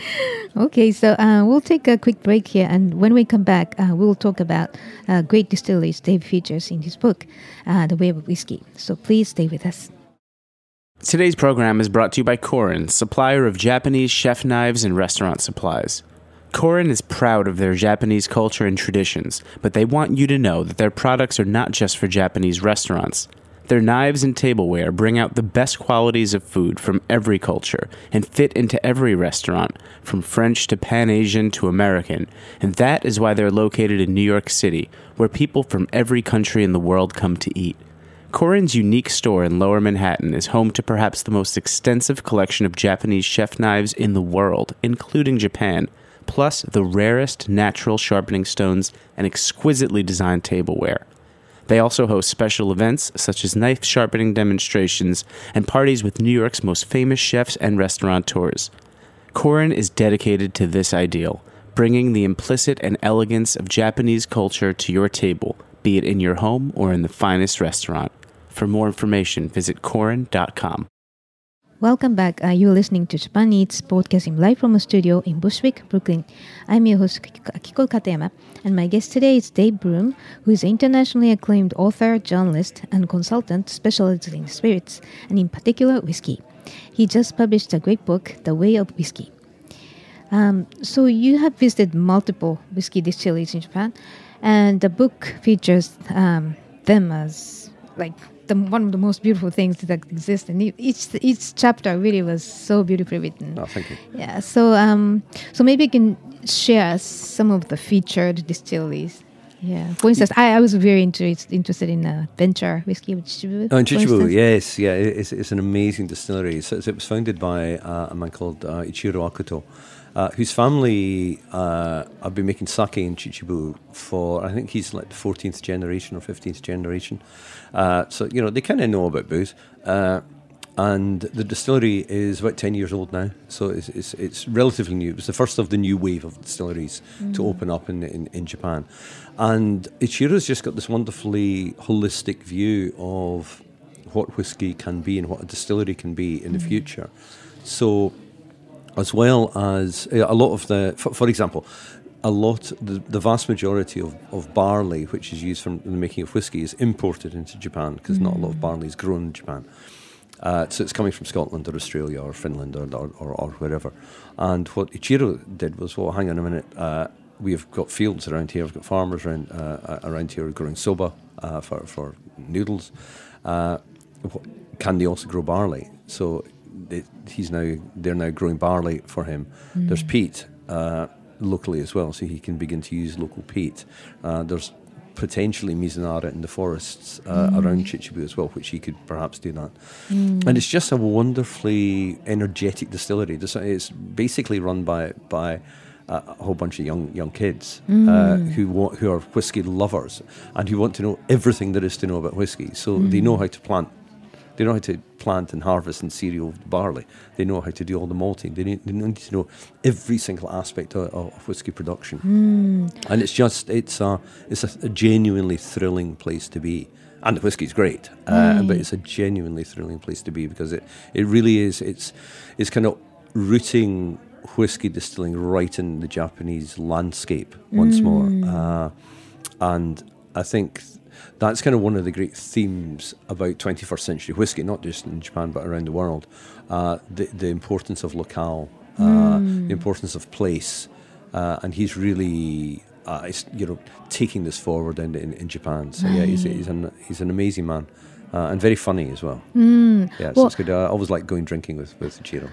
Okay, so uh, we'll take a quick break here, and when we come back, uh, we'll talk about uh, great distilleries Dave features in his book, uh, The Way of Whiskey. So please stay with us. Today's program is brought to you by Korin, supplier of Japanese chef knives and restaurant supplies. Korin is proud of their Japanese culture and traditions, but they want you to know that their products are not just for Japanese restaurants. Their knives and tableware bring out the best qualities of food from every culture and fit into every restaurant, from French to Pan-Asian to American, and that is why they're located in New York City, where people from every country in the world come to eat. Korin's unique store in Lower Manhattan is home to perhaps the most extensive collection of Japanese chef knives in the world, including Japan, plus the rarest natural sharpening stones and exquisitely designed tableware. They also host special events such as knife sharpening demonstrations and parties with New York's most famous chefs and restaurateurs. Korin is dedicated to this ideal, bringing the implicit and elegance of Japanese culture to your table, be it in your home or in the finest restaurant. For more information, visit korin dot com. Welcome back. Uh, you're listening to Japan Eats, broadcasting live from a studio in Bushwick, Brooklyn. I'm your host, Akiko Katayama, and my guest today is Dave Broom, who is an internationally acclaimed author, journalist, and consultant specializing in spirits, and in particular, whiskey. He just published a great book, The Way of Whiskey. Um, so you have visited multiple whiskey distilleries in Japan, and the book features um, them as like the, one of the most beautiful things that exist, and each each chapter really was so beautifully written. Oh, thank you. Yeah, so um, so maybe you can share some of the featured distilleries. Yeah, for instance, I, I was very inter- interested in uh, Venture whiskey with Chichibu. Oh, in Chichibu, yes, yeah, it's, it's an amazing distillery. So, so it was founded by uh, a man called uh, Ichiro Akuto, uh, whose family uh, have been making sake in Chichibu for, I think he's like the fourteenth generation or fifteenth generation. Uh, so, you know, they kind of know about booze. Uh, and the distillery is about ten years old now, so it's, it's it's relatively new. It was the first of the new wave of distilleries mm. to open up in, in, in Japan. And Ichiro's just got this wonderfully holistic view of what whiskey can be and what a distillery can be in mm. the future. So, as well as a lot of the, for, for example, a lot, the, the vast majority of, of barley, which is used for the making of whiskey, is imported into Japan because mm. not a lot of barley is grown in Japan. Uh, so it's coming from Scotland or Australia or Finland or or, or, or wherever. And what Ichiro did was, well, hang on a minute, uh, we've got fields around here, we've got farmers around uh, around here growing soba uh, for, for noodles. Uh, can they also grow barley? So it, he's now they're now growing barley for him. Mm. There's peat uh, locally as well, so he can begin to use local peat. Uh, there's potentially Mizunara in the forests uh, mm. around Chichibu as well, which he could perhaps do that. Mm. And it's just a wonderfully energetic distillery. It's basically run by by a whole bunch of young young kids mm. uh, who want, who are whiskey lovers and who want to know everything there is to know about whiskey. So mm. they know how to plant. They know how to plant and harvest and cereal barley. They know how to do all the malting. They need, they need to know every single aspect of, of whiskey production. Mm. And it's just, it's a, it's a, a genuinely thrilling place to be. And the whiskey's great, uh, mm. but it's a genuinely thrilling place to be because it, it really is, it's, it's kind of rooting whiskey distilling right in the Japanese landscape once mm. more. Uh, and I think that's kind of one of the great themes about twenty-first century whiskey, not just in Japan but around the world. Uh, the, the importance of locale, uh, mm. the importance of place, uh, and he's really, uh, you know, taking this forward in, in, in Japan. So right. yeah, he's, he's an he's an amazing man. Uh, and very funny as well. Mm. Yeah, so well, it's good. I always like going drinking with, with Chiro.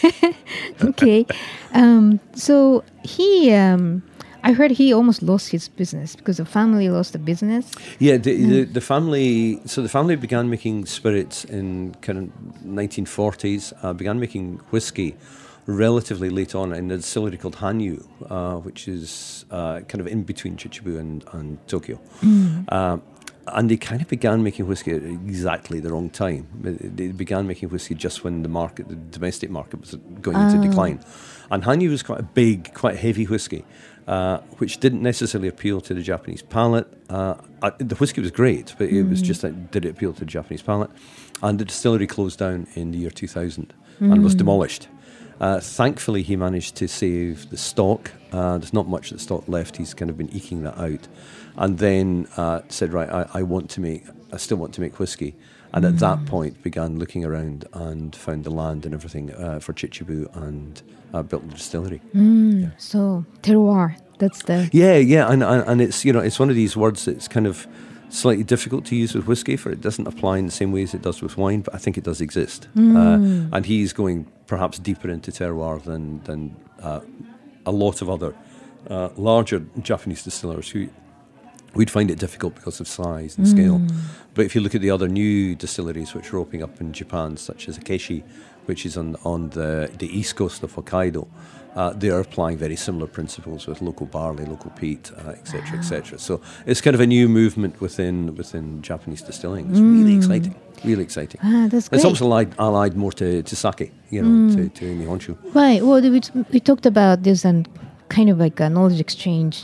Okay. um, so he, um, I heard he almost lost his business because the family lost the business. Yeah, the, mm. the, the family, so the family began making spirits in kind of nineteen forties, uh, began making whiskey relatively late on in a distillery called Hanyu, uh, which is uh, kind of in between Chichibu and, and Tokyo. Mm. Uh, And they kind of began making whiskey at exactly the wrong time. They began making whiskey just when the market, the domestic market, was going into oh. decline. And Hanyu was quite a big, quite heavy whiskey, uh, which didn't necessarily appeal to the Japanese palate. Uh, uh, the whiskey was great, but mm. it was just like, did it appeal to the Japanese palate? And the distillery closed down in the year two thousand mm. and was demolished. Uh, thankfully, he managed to save the stock. Uh, there's not much of the stock left. He's kind of been eking that out. And then uh, said, right, I, I want to make, I still want to make whiskey. And mm. at that point, began looking around and found the land and everything uh, for Chichibu and uh, built the distillery. Mm. Yeah. So terroir, that's the yeah, yeah, and, and and it's you know it's one of these words that's kind of slightly difficult to use with whiskey, for it doesn't apply in the same way as it does with wine, but I think it does exist. Mm. Uh, and he's going perhaps deeper into terroir than than uh, a lot of other uh, larger Japanese distillers who. We'd find it difficult because of size and mm. scale. But if you look at the other new distilleries which are opening up in Japan, such as Akeshi, which is on on the, the east coast of Hokkaido, uh, they are applying very similar principles with local barley, local peat, uh, et cetera, et cetera. So it's kind of a new movement within within Japanese distilling. It's mm. really exciting, really exciting. Ah, that's great. It's also allied, allied more to, to sake, you know, mm. to, to Nihonshu. Right. Well, we, we talked about this and kind of like a knowledge exchange,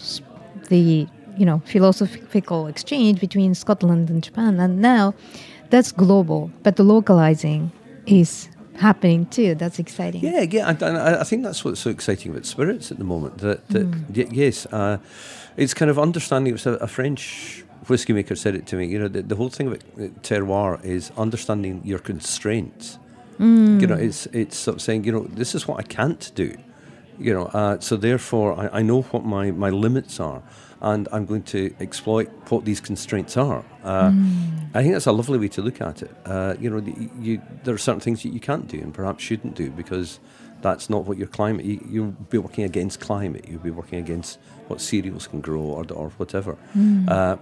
the you know, philosophical exchange between Scotland and Japan. And now that's global, but the localizing is happening too. That's exciting. Yeah, yeah. And, and I think that's what's so exciting about spirits at the moment. That, that mm. y- yes, uh, it's kind of understanding. A, a French whiskey maker said it to me. You know, the, the whole thing about terroir is understanding your constraints. Mm. You know, it's it's sort of saying, you know, this is what I can't do. You know, uh, so therefore I, I know what my, my limits are. And I'm going to exploit what these constraints are. Uh, mm. I think that's a lovely way to look at it. Uh, you know, you, you, there are certain things that you can't do and perhaps shouldn't do because that's not what your climate. You, you'll be working against climate. You'll be working against what cereals can grow or or whatever. Mm. Uh,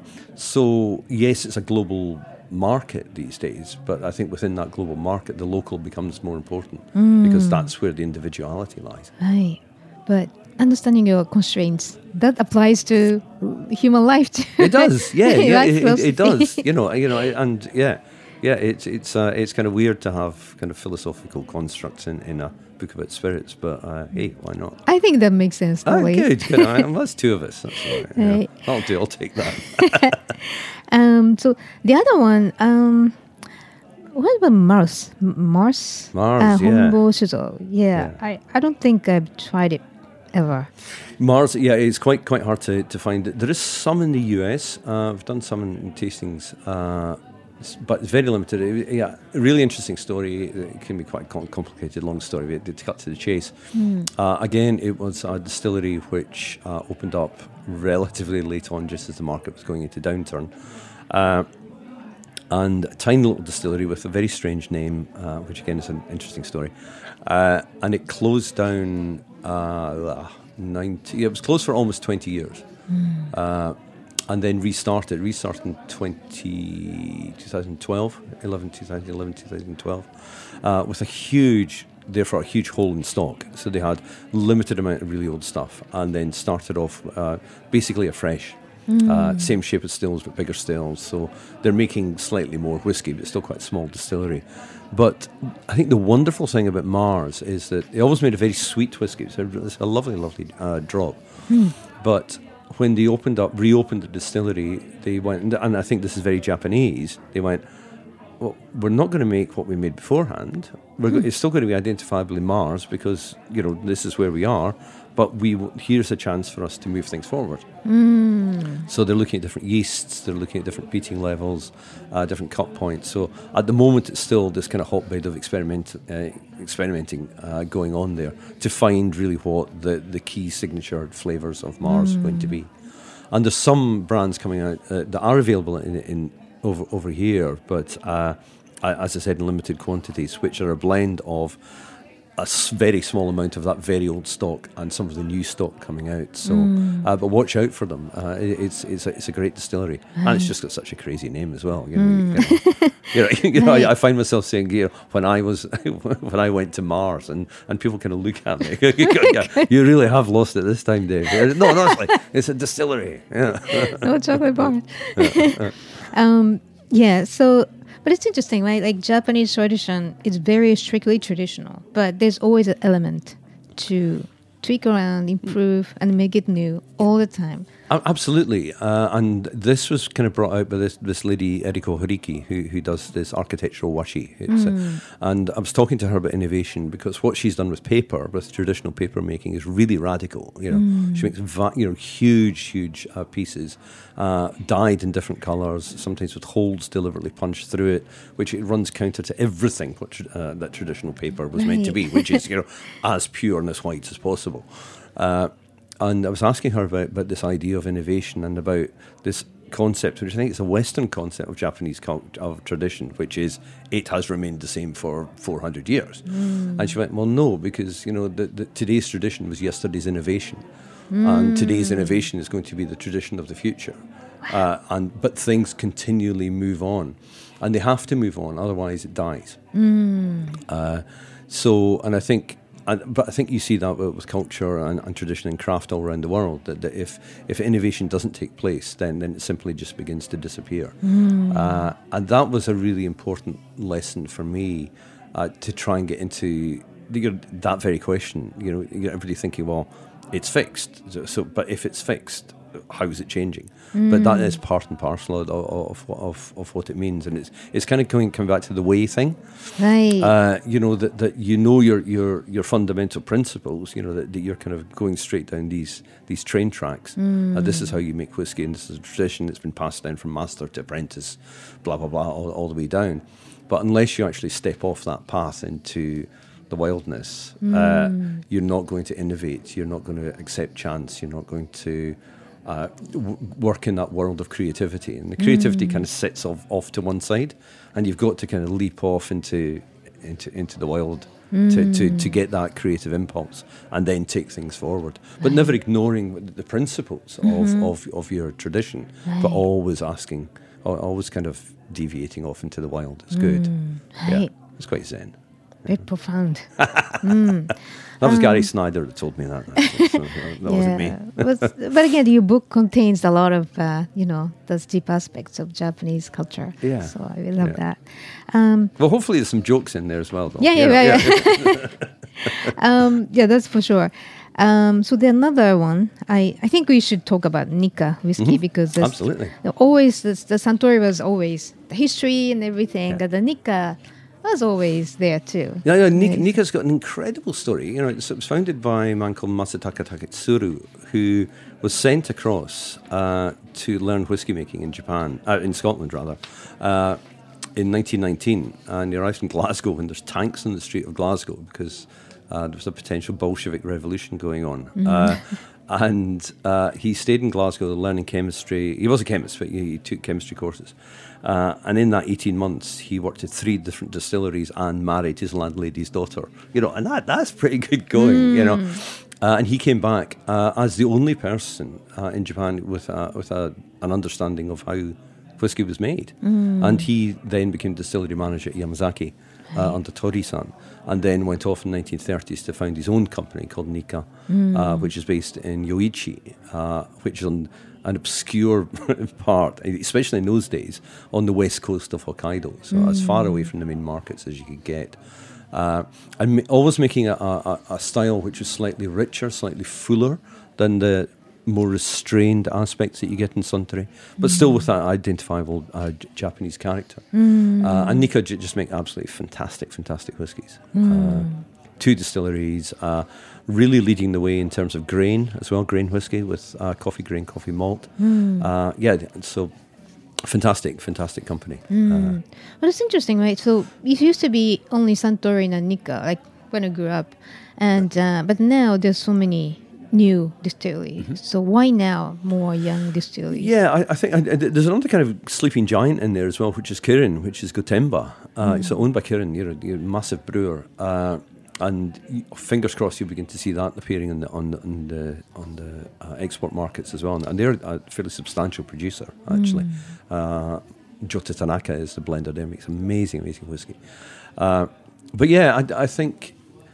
so yes, it's a global market these days, but I think within that global market, the local becomes more important mm. because that's where the individuality lies. Right, but. Understanding your constraints, that applies to human life too. It does, yeah, yeah, it, it, it does. You know, you know, and yeah, yeah. It's it's uh, it's kind of weird to have kind of philosophical constructs in, in a book about spirits, but uh, hey, why not? I think that makes sense. Oh, good, good. I, well, that's two of us. That's all right. Yeah. Right. I'll do. I'll take that. um. So the other one. Um. What about Mars? Mars. Mars. Uh, yeah. Honbo Shuzo. Yeah. yeah. I I don't think I've tried it. Ever. Mars, yeah, it's quite quite hard to, to find. There is some in the U S. Uh, I've done some in, in tastings, uh, but it's very limited. It, yeah, a really interesting story. It can be quite com- complicated, long story. To cut to the chase. Mm. Uh, again, it was a distillery which uh, opened up relatively late on, just as the market was going into downturn. Uh, and a tiny little distillery with a very strange name, uh, which again is an interesting story. Uh, and it closed down. Uh, ninety. It was closed for almost twenty years, mm. uh, and then restarted. Restarted in twenty, twenty twelve, eleven, twenty eleven, twenty twelve, uh, with a huge. Therefore, a huge hole in stock. So they had limited amount of really old stuff, and then started off uh, basically afresh. Mm. Uh, same shape as stills, but bigger stills. So they're making slightly more whiskey, but still quite a small distillery. But I think the wonderful thing about Mars is that they always made a very sweet whiskey. It's a, it's a lovely, lovely uh, drop. Mm. But when they opened up, reopened the distillery, they went, and I think this is very Japanese, they went, well, we're not going to make what we made beforehand. We're mm. go- it's still going to be identifiably Mars because, you know, this is where we are. But we w- here's a chance for us to move things forward. Mm. So they're looking at different yeasts, they're looking at different peating levels, uh, different cut points. So at the moment, it's still this kind of hotbed of experiment, uh, experimenting uh, going on there to find really what the, the key signature flavours of Mars mm. are going to be. And there's some brands coming out uh, that are available in, in over over here, but uh, as I said, in limited quantities, which are a blend of a very small amount of that very old stock and some of the new stock coming out. So, mm. uh, but watch out for them. Uh, it, it's it's a, it's a great distillery, right. And it's just got such a crazy name as well. You know, mm. you know, you know, you know right. I, I find myself saying, you know, when I was when I went to Mars, and, and people kind of look at me, yeah, you really have lost it this time, Dave. No, no, it's like it's a distillery. Yeah. No chocolate bar. um, yeah. So. But it's interesting, right? Like Japanese tradition is very strictly traditional, but there's always an element to tweak around, improve, and make it new all the time. Absolutely, uh, and this was kind of brought out by this this lady Eriko Horiki, who who does this architectural washi. It's mm. a, and I was talking to her about innovation because what she's done with paper, with traditional paper making, is really radical. You know, mm. she makes va- you know huge, huge uh, pieces, uh, dyed in different colours, sometimes with holes deliberately punched through it, which it runs counter to everything what tra- uh, that traditional paper was right. meant to be, which is you know as pure and as white as possible. Uh, And I was asking her about, about this idea of innovation and about this concept, which I think is a Western concept of Japanese cult, of tradition, which is it has remained the same for four hundred years. Mm. And she went, well, no, because you know the, the, today's tradition was yesterday's innovation, mm. and today's innovation is going to be the tradition of the future. Uh, and but things continually move on, and they have to move on, otherwise it dies. Mm. Uh, so, and I think. And, but I think you see that with culture and, and tradition and craft all around the world, that, that if, if innovation doesn't take place, then, then it simply just begins to disappear. Mm. Uh, and that was a really important lesson for me uh, to try and get into the, that very question. You know, you get everybody thinking, well, it's fixed. So, so, but if it's fixed, how is it changing? Mm. But that is part and parcel of of, of of what it means, and it's it's kind of coming coming back to the way thing, right? Uh, you know that, that you know your your your fundamental principles. You know that, that you're kind of going straight down these these train tracks. Mm. Uh, this is how you make whiskey, and this is a tradition that's been passed down from master to apprentice, blah blah blah, all, all the way down. But unless you actually step off that path into the wildness, mm. uh, you're not going to innovate. You're not going to accept chance. You're not going to Uh, w- work in that world of creativity, and the creativity mm. kind of sits off, off to one side, and you've got to kind of leap off into into into the wild mm. to, to, to get that creative impulse and then take things forward, but right. never ignoring the principles mm-hmm. of, of, of your tradition, right. but always asking, always kind of deviating off into the wild. It's good. Mm. Yeah, right. it's quite zen. Very yeah. profound. mm. That was um, Gary Snyder that told me that. So that yeah. wasn't me. but, but again, your book contains a lot of, uh, you know, those deep aspects of Japanese culture. Yeah. So I really love yeah. that. Um, well, hopefully there's some jokes in there as well, though. Yeah, yeah, yeah. yeah. yeah. um, yeah, that's for sure. Um, so the another one, I, I think we should talk about Nikka whiskey mm-hmm. because absolutely always this, the Suntory was always the history and everything. Yeah. The Nikka was always there too. Yeah, yeah. Nik- Nikka's got an incredible story. You know, it was founded by a man called Masataka Taketsuru, who was sent across uh, to learn whiskey making in Japan, uh, in Scotland rather, uh, in nineteen nineteen, and he arrived in Glasgow when there's tanks on the street of Glasgow because uh, there was a potential Bolshevik revolution going on. Mm-hmm. Uh, and uh, he stayed in Glasgow learning chemistry. He was a chemist, but he, he took chemistry courses. Uh, and in that eighteen months, he worked at three different distilleries and married his landlady's daughter. You know, and that that's pretty good going, mm. you know. Uh, and he came back uh, as the only person uh, in Japan with a, with a, an understanding of how whiskey was made. Mm. And he then became distillery manager at Yamazaki uh, under Tori-san, and then went off in the nineteen thirties to found his own company called Nikka, mm. uh, which is based in Yoichi, uh, which is on an obscure part, especially in those days, on the west coast of Hokkaido, so mm. as far away from the main markets as you could get. Uh, and ma- always making a, a, a style which was slightly richer, slightly fuller than the more restrained aspects that you get in Suntory, but mm. still with that identifiable uh, J- Japanese character. Mm. Uh, and Nikka j- just make absolutely fantastic, fantastic whiskies. Mm. Uh, two distilleries, uh, really leading the way in terms of grain as well, grain whiskey with uh, coffee grain, coffee malt. Mm. Uh, yeah, so fantastic, fantastic company. Mm. Uh, well, it's interesting, right? So it used to be only Suntory and Nikka, like when I grew up, and uh, but now there's so many new distilleries. Mm-hmm. So why now more young distilleries? Yeah, I, I think I, I, there's another kind of sleeping giant in there as well, which is Kirin, which is Gotemba. Uh, mm. It's owned by Kirin. You're a, you're a massive brewer. Uh, And you, fingers crossed, you'll begin to see that appearing on the on the on the, on the uh, export markets as well. And they're a fairly substantial producer, actually. Mm. Uh, Jota Tanaka is the blender there; makes amazing, amazing whiskey. Uh, but yeah, I, I think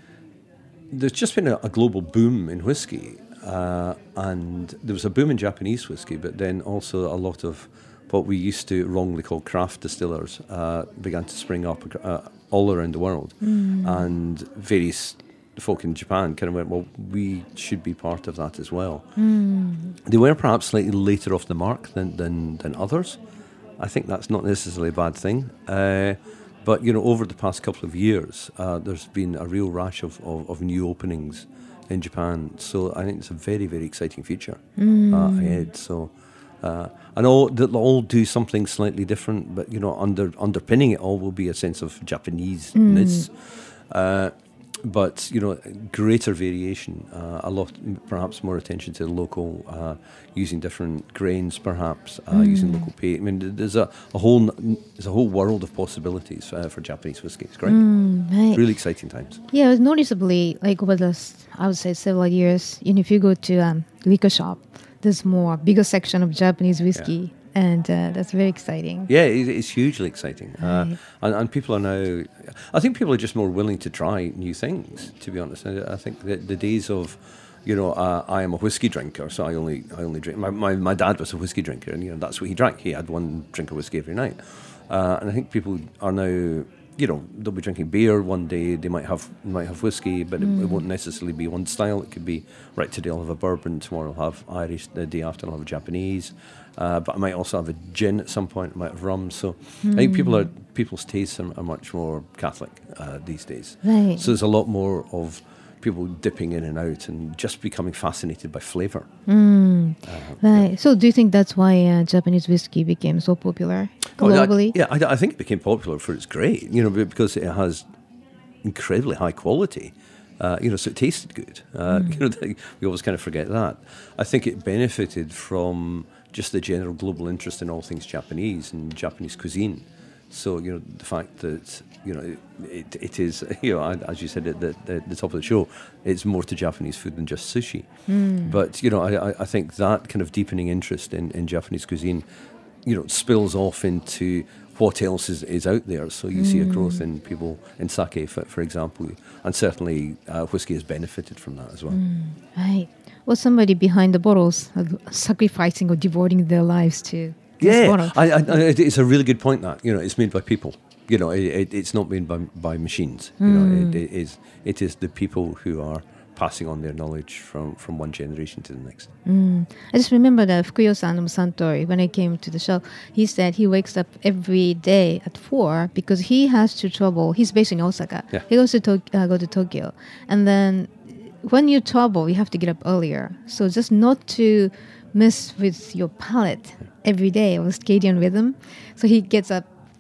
there's just been a, a global boom in whiskey, uh, and there was a boom in Japanese whiskey, but then also a lot of what we used to wrongly call craft distillers uh, began to spring up uh, all around the world. Mm. And various folk in Japan kind of went, well, we should be part of that as well. Mm. They were perhaps slightly later off the mark than, than, than others. I think that's not necessarily a bad thing. Uh, but, you know, over the past couple of years, uh, there's been a real rash of, of, of new openings in Japan. So I think it's a very, very exciting future mm. uh, ahead. So... Uh, and all they'll all do something slightly different, but you know, under underpinning it all will be a sense of Japanese-ness. Mm. Uh, but you know, greater variation, uh, a lot, perhaps more attention to the local, uh, using different grains, perhaps uh, mm. using local pay. I mean, there's a, a whole there's a whole world of possibilities uh, for Japanese whiskey. It's great, mm, right. Really exciting times. Yeah, it was noticeably like over the I would say several years. You know, if you go to um, liquor shop, there's more bigger section of Japanese whiskey, yeah. and uh, that's very exciting. Yeah, it, it's hugely exciting, right. uh, and, and people are now. I think people are just more willing to try new things. To be honest, I, I think that the days of, you know, uh, I am a whiskey drinker, so I only I only drink. My, my my dad was a whiskey drinker, and you know that's what he drank. He had one drink of whiskey every night, uh, and I think people are now. You know, they'll be drinking beer one day. They might have might have whiskey, but mm. it, it won't necessarily be one style. It could be right today I'll have a bourbon, tomorrow I'll have Irish, the day after I'll have a Japanese. Uh, but I might also have a gin at some point. I might have rum. So mm. I think people are people's tastes are, are much more Catholic uh, these days. Right. So there's a lot more of people dipping in and out and just becoming fascinated by flavour. Mm. Uh, right. Yeah. So do you think that's why uh, Japanese whiskey became so popular globally? Oh, I, yeah, I, I think it became popular for its great, you know, because it has incredibly high quality. Uh, you know, so it tasted good. Uh, mm. You know, we always kind of forget that. I think it benefited from just the general global interest in all things Japanese and Japanese cuisine. So, you know, the fact that, you know, it, it is, you know, as you said at the, the, the top of the show, it's more to Japanese food than just sushi. Mm. But, you know, I, I think that kind of deepening interest in, in Japanese cuisine, you know, spills off into what else is, is out there. So you mm. see a growth in people, in sake, for, for example, and certainly uh, whiskey has benefited from that as well. Mm. Right. Well, somebody behind the bottles uh, sacrificing or devoting their lives to Yeah, I, I, I, it's a really good point that, you know, it's made by people. You know, it, it, it's not made by, by machines. You mm. know, it, it is it is the people who are passing on their knowledge from, from one generation to the next. Mm. I just remember that Fukuyo-san of Suntory, when I came to the show, he said he wakes up every day at four because he has to travel. He's based in Osaka. Yeah. He goes to to- uh, go to Tokyo. And then when you travel, you have to get up earlier. So just not to mess with your palate every day or circadian rhythm. So he gets up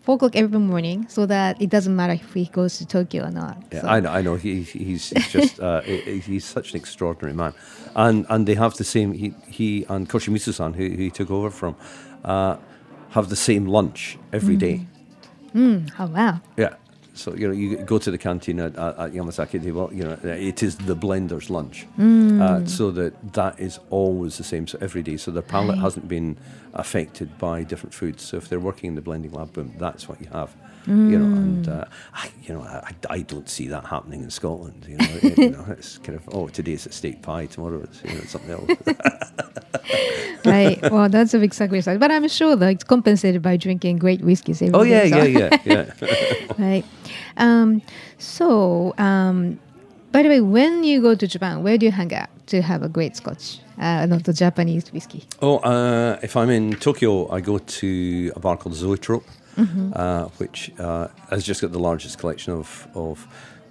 four o'clock every morning, so that it doesn't matter if he goes to Tokyo or not. Yeah, so. I know. I know. He, he's, he's just uh, he, he's such an extraordinary man, and and they have the same. He he and Koshimitsu-san, who, who he took over from, uh, have the same lunch every day. Mm. Oh wow! Yeah. So, you know, you go to the canteen at, at, at Yamasaki, they will, you know, it is the blender's lunch. Mm. Uh, so that that is always the same, so every day. So their palate Right. hasn't been affected by different foods. So if they're working in the blending lab, boom, that's what you have. Mm. You know, and, uh, I, you know, I, I don't see that happening in Scotland. You know, it, you know, it's kind of, oh, today it's a steak pie, tomorrow it's, you know, something else. Right. Well, that's a big sacrifice, but I'm sure that it's compensated by drinking great whiskeys every Oh, day, yeah, so. yeah, yeah, yeah. Right. Um, so, um, by the way, when you go to Japan, where do you hang out to have a great Scotch, uh, not the Japanese whiskey? Oh, uh, if I'm in Tokyo, I go to a bar called Zoetrope, mm-hmm. uh, which uh, has just got the largest collection of, of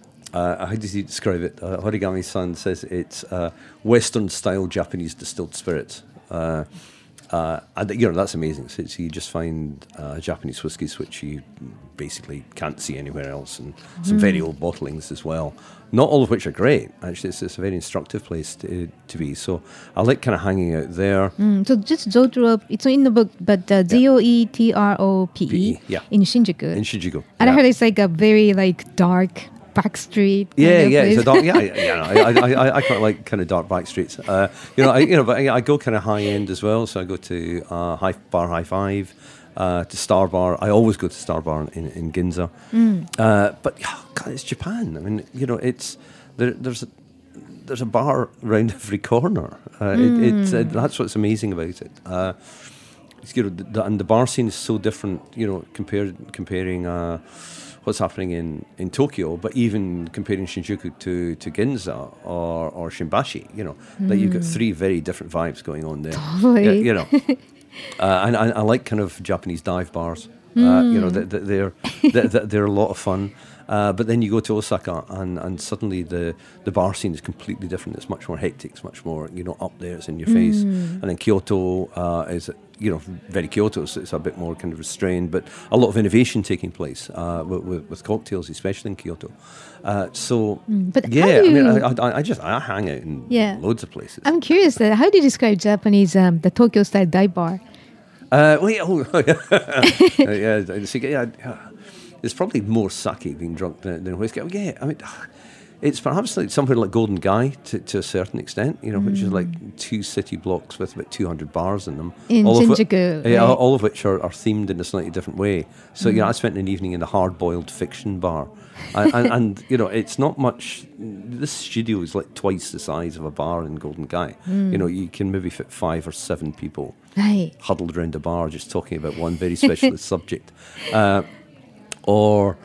uh, how does he describe it? Uh, Horigami-san says it's uh, Western-style Japanese distilled spirits. Uh, uh, and, you know, that's amazing. So, so you just find uh, Japanese whiskies, which you basically can't see anywhere else, and some mm. very old bottlings as well. Not all of which are great. Actually, it's, it's a very instructive place to, to be. So I like kind of hanging out there. Mm, so just Zoetrope, it's in the book, but uh, Z O E T R O P E yeah. in Shinjuku. In Shinjuku. And yeah. I heard it's like a very like dark back street. Yeah, yeah, place. it's a dark. Yeah, yeah. I, I, I, I quite like kind of dark back streets. Uh, you know, I, you know, but I, I go kind of high end as well. So I go to uh, High Bar High Five, uh, to Star Bar. I always go to Star Bar in, in Ginza. Mm. Uh, but oh, God, it's Japan. I mean, you know, it's there, there's a, there's a bar around every corner. Uh, mm. it, it's, uh, that's what's amazing about it. Uh, it's, you know, the, the, and the bar scene is so different. You know, compared comparing. Uh, what's happening in, in Tokyo, but even comparing Shinjuku to, to Ginza or, or Shimbashi, you know, mm. that you've got three very different vibes going on there. Totally. Yeah, you know, uh, and I, I like kind of Japanese dive bars. Mm. Uh, you know, they, they, they're, they're they're a lot of fun. Uh, but then you go to Osaka, and, and suddenly the, the bar scene is completely different. It's much more hectic. It's much more, you know, up there. It's in your face. Mm. And then Kyoto uh, is, you know, very Kyoto, so it's a bit more kind of restrained, but a lot of innovation taking place uh, with, with, with cocktails, especially in Kyoto. Uh, so, mm, but yeah, you, I mean, I, I, I just I hang out in yeah. loads of places. I'm curious, that how do you describe Japanese, um, the Tokyo style dive bar? Uh, well, yeah, oh, yeah, yeah, so, yeah, there's probably more sake being drunk than, than whiskey. Oh, yeah, I mean, it's perhaps like somewhere like Golden Guy to, to a certain extent, you know, mm. which is like two city blocks with about two hundred bars in them. In all Shinjuku. Of, yeah, right. all of which are, are themed in a slightly different way. So, mm. you know, I spent an evening in the hard-boiled fiction bar. and, and, and, you know, it's not much. This studio is like twice the size of a bar in Golden Guy. Mm. You know, you can maybe fit five or seven people right. huddled around a bar just talking about one very specialist subject. Uh, or...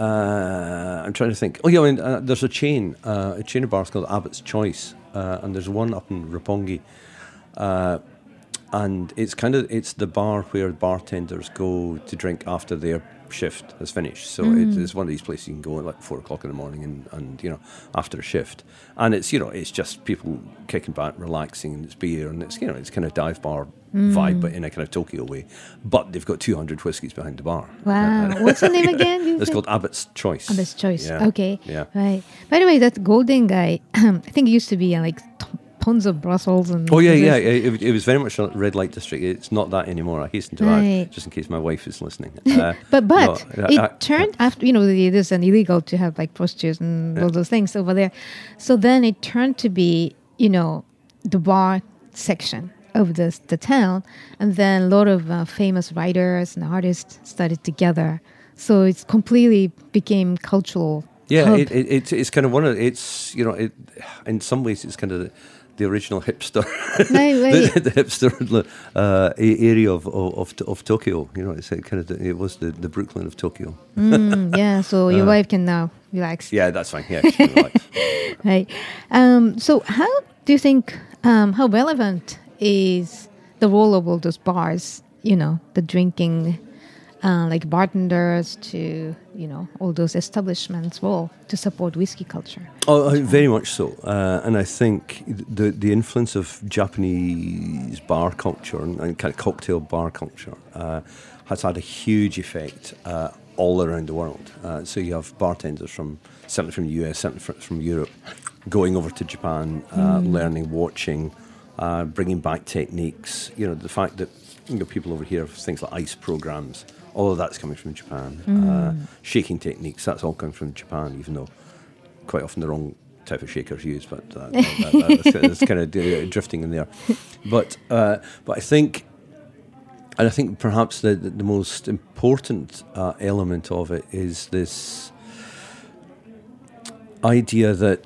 Uh, I'm trying to think. Oh yeah, I mean, uh, there's a chain, uh, a chain of bars called Abbott's Choice, uh, and there's one up in Roppongi, uh, and it's kind of it's the bar where bartenders go to drink after their shift has finished. So mm. it, it's one of these places you can go at like four o'clock in the morning, and, and you know after a shift, and it's you know it's just people kicking back, relaxing, and it's beer, and it's you know it's kind of dive bar mm. vibe, but in a kind of Tokyo way. But they've got two hundred whiskies behind the bar. Wow, what's the name again? It's called Abbott's Choice. Abbott's Choice. Yeah. Okay. Yeah. Right. By the way, that Golden Guy, I think it used to be uh, like t- tons of Brussels and. Oh yeah, yeah. It, it was very much a red light district. It's not that anymore. I hasten to right. add, just in case my wife is listening. Uh, but but no, it I, turned after you know it is an illegal to have like prostitutes and yeah. all those things over there. So then it turned to be you know the bar section of the the town, and then a lot of uh, famous writers and artists started together. So it's completely became cultural. Yeah, it, it, it, it's kind of one of it's you know it in some ways it's kind of the, the original hipster, right, right. the, the hipster uh, area of, of of Tokyo. You know, it's kind of the, it was the, the Brooklyn of Tokyo. Mm, yeah, so your uh, wife can now relax. Yeah, that's fine. Yeah, she can relax. Right. Um, so how do you think um, how relevant is the role of all those bars? You know, the drinking. Uh, like bartenders to, you know, all those establishments role to support whiskey culture? Oh, uh, very much so. Uh, and I think the the influence of Japanese bar culture and, and kind of cocktail bar culture uh, has had a huge effect uh, all around the world. Uh, so you have bartenders from certainly from the U S, certainly from, from Europe, going over to Japan, uh, mm. learning, watching, uh, bringing back techniques. You know, the fact that you know people over here have things like ice programs. All of that's coming from Japan. Mm. Uh, shaking techniques, that's all coming from Japan, even though quite often the wrong type of shakers used, but uh, that, that, that's, that's kind of drifting in there. But uh, but I think, and I think perhaps the, the, the most important uh, element of it is this idea that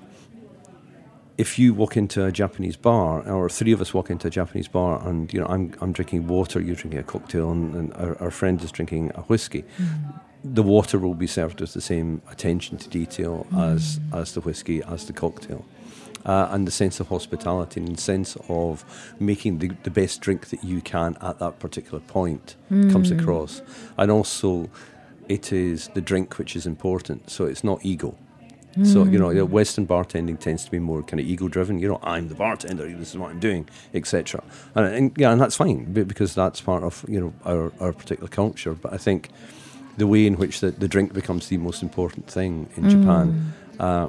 if you walk into a Japanese bar, or three of us walk into a Japanese bar, and you know I'm I'm drinking water, you're drinking a cocktail, and, and our, our friend is drinking a whiskey, mm. the water will be served with the same attention to detail mm. as as the whiskey, as the cocktail, uh, and the sense of hospitality and the sense of making the, the best drink that you can at that particular point mm. comes across, and also it is the drink which is important, so it's not ego. Mm. So, you know, Western bartending tends to be more kind of ego-driven. You know, I'm the bartender, this is what I'm doing, et cetera. And, and yeah, and that's fine because that's part of, you know, our, our particular culture. But I think the way in which the, the drink becomes the most important thing in mm. Japan uh,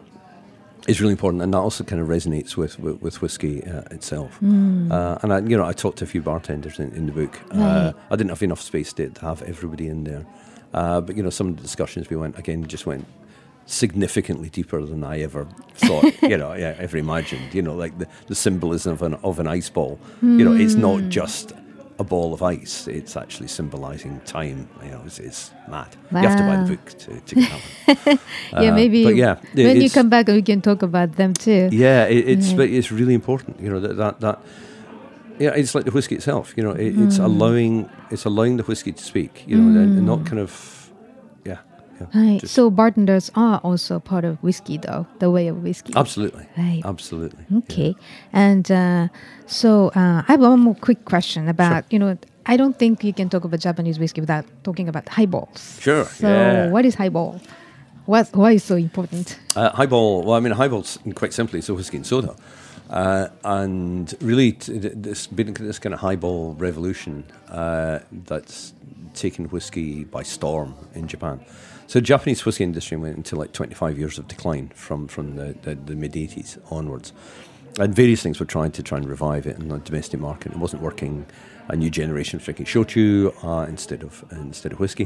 is really important, and that also kind of resonates with with, with whiskey uh, itself. Mm. Uh, and I, you know, I talked to a few bartenders in, in the book. Right. Uh, I didn't have enough space to, to have everybody in there, uh, but you know, some of the discussions we went again just went significantly deeper than I ever thought, you know, yeah, ever imagined. You know, like the, the symbolism of an of an ice ball. Mm. You know, it's not just a ball of ice; it's actually symbolising time. You know, it's, it's mad. Wow. You have to buy the book to, to get that. Yeah, uh, maybe. But yeah, when you come back, we can talk about them too. Yeah, it, it's yeah. it's really important. You know that that that. Yeah, it's like the whiskey itself. You know, it, mm. it's allowing it's allowing the whiskey to speak. You know, mm. and, and not kind of yeah. Right. So bartenders are also part of whiskey, though, the way of whiskey. Absolutely. Right. Absolutely. Okay. Yeah. And uh, so uh, I have one more quick question about, sure. you know, I don't think you can talk about Japanese whiskey without talking about highballs. Sure. So yeah. what is highball? What, why is it so important? Uh, highball, well, I mean, highball's quite simply, it's a whiskey and soda. Uh, and really, t- this been this kind of highball revolution uh, that's taken whiskey by storm in Japan. So the Japanese whiskey industry went into like twenty-five years of decline from, from the, the, the mid-eighties onwards. And various things were trying to try and revive it in the domestic market. It wasn't working. A new generation was drinking shochu uh, instead of uh, instead of whiskey.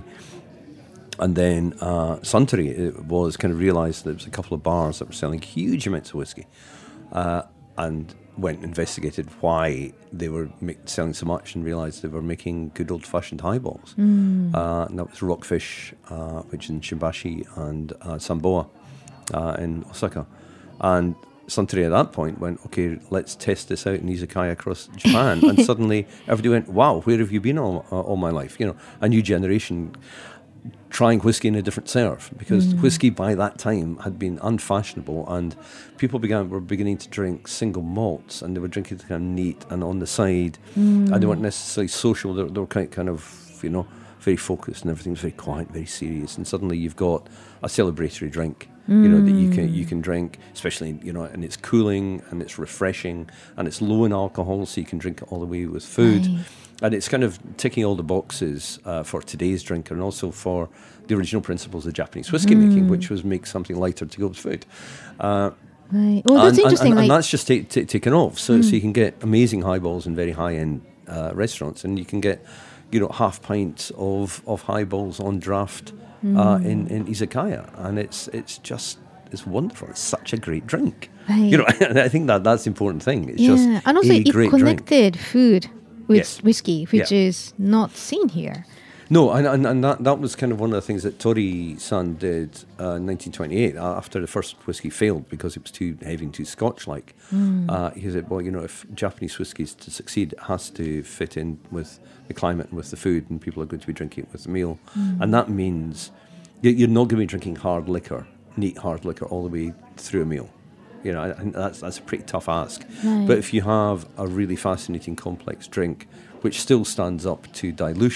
And then uh, Suntory it was kind of realised that there was a couple of bars that were selling huge amounts of whiskey. Uh, and went and investigated why they were make, selling so much and realised they were making good old-fashioned highballs. Mm. Uh, and that was Rockfish, uh, which is in Shimbashi, and uh, Samboa uh, in Osaka. And Suntory at that point went, okay, let's test this out in izakaya across Japan. And suddenly everybody went, wow, where have you been all, uh, all my life? You know, a new generation trying whiskey in a different serve, because mm. whiskey by that time had been unfashionable, and people began were beginning to drink single malts, and they were drinking kind of neat and on the side, mm. and they weren't necessarily social. They, they were kind kind of you know very focused, and everything was very quiet, very serious. And suddenly you've got a celebratory drink, mm. you know, that you can you can drink, especially you know, and it's cooling and it's refreshing and it's low in alcohol, so you can drink it all the way with food. Right. And it's kind of ticking all the boxes uh, for today's drinker, and also for the original principles of Japanese whiskey mm. making, which was make something lighter to go with food. Uh, right. Well, that's and, interesting. And, and, like, and that's just t- t- taken off. So, mm. so you can get amazing highballs in very high-end uh, restaurants, and you can get, you know, half pints of, of highballs on draft mm. uh, in, in izakaya, and it's it's just it's wonderful. It's such a great drink. Right. You know, I think that that's the important thing. It's yeah. just and also a it great connected drink. food with yes. whiskey, which yeah. is not seen here. No, and, and, and that, that was kind of one of the things that Tori-san did uh, in nineteen twenty-eight, after the first whiskey failed because it was too heavy and too Scotch-like. Mm. Uh, he said, well, you know, if Japanese whiskey is to succeed, it has to fit in with the climate and with the food, and people are going to be drinking it with the meal. Mm. And that means you're not going to be drinking hard liquor, neat hard liquor, all the way through a meal. You know, and that's that's a pretty tough ask. Right. But if you have a really fascinating, complex drink, which still stands up to dilution,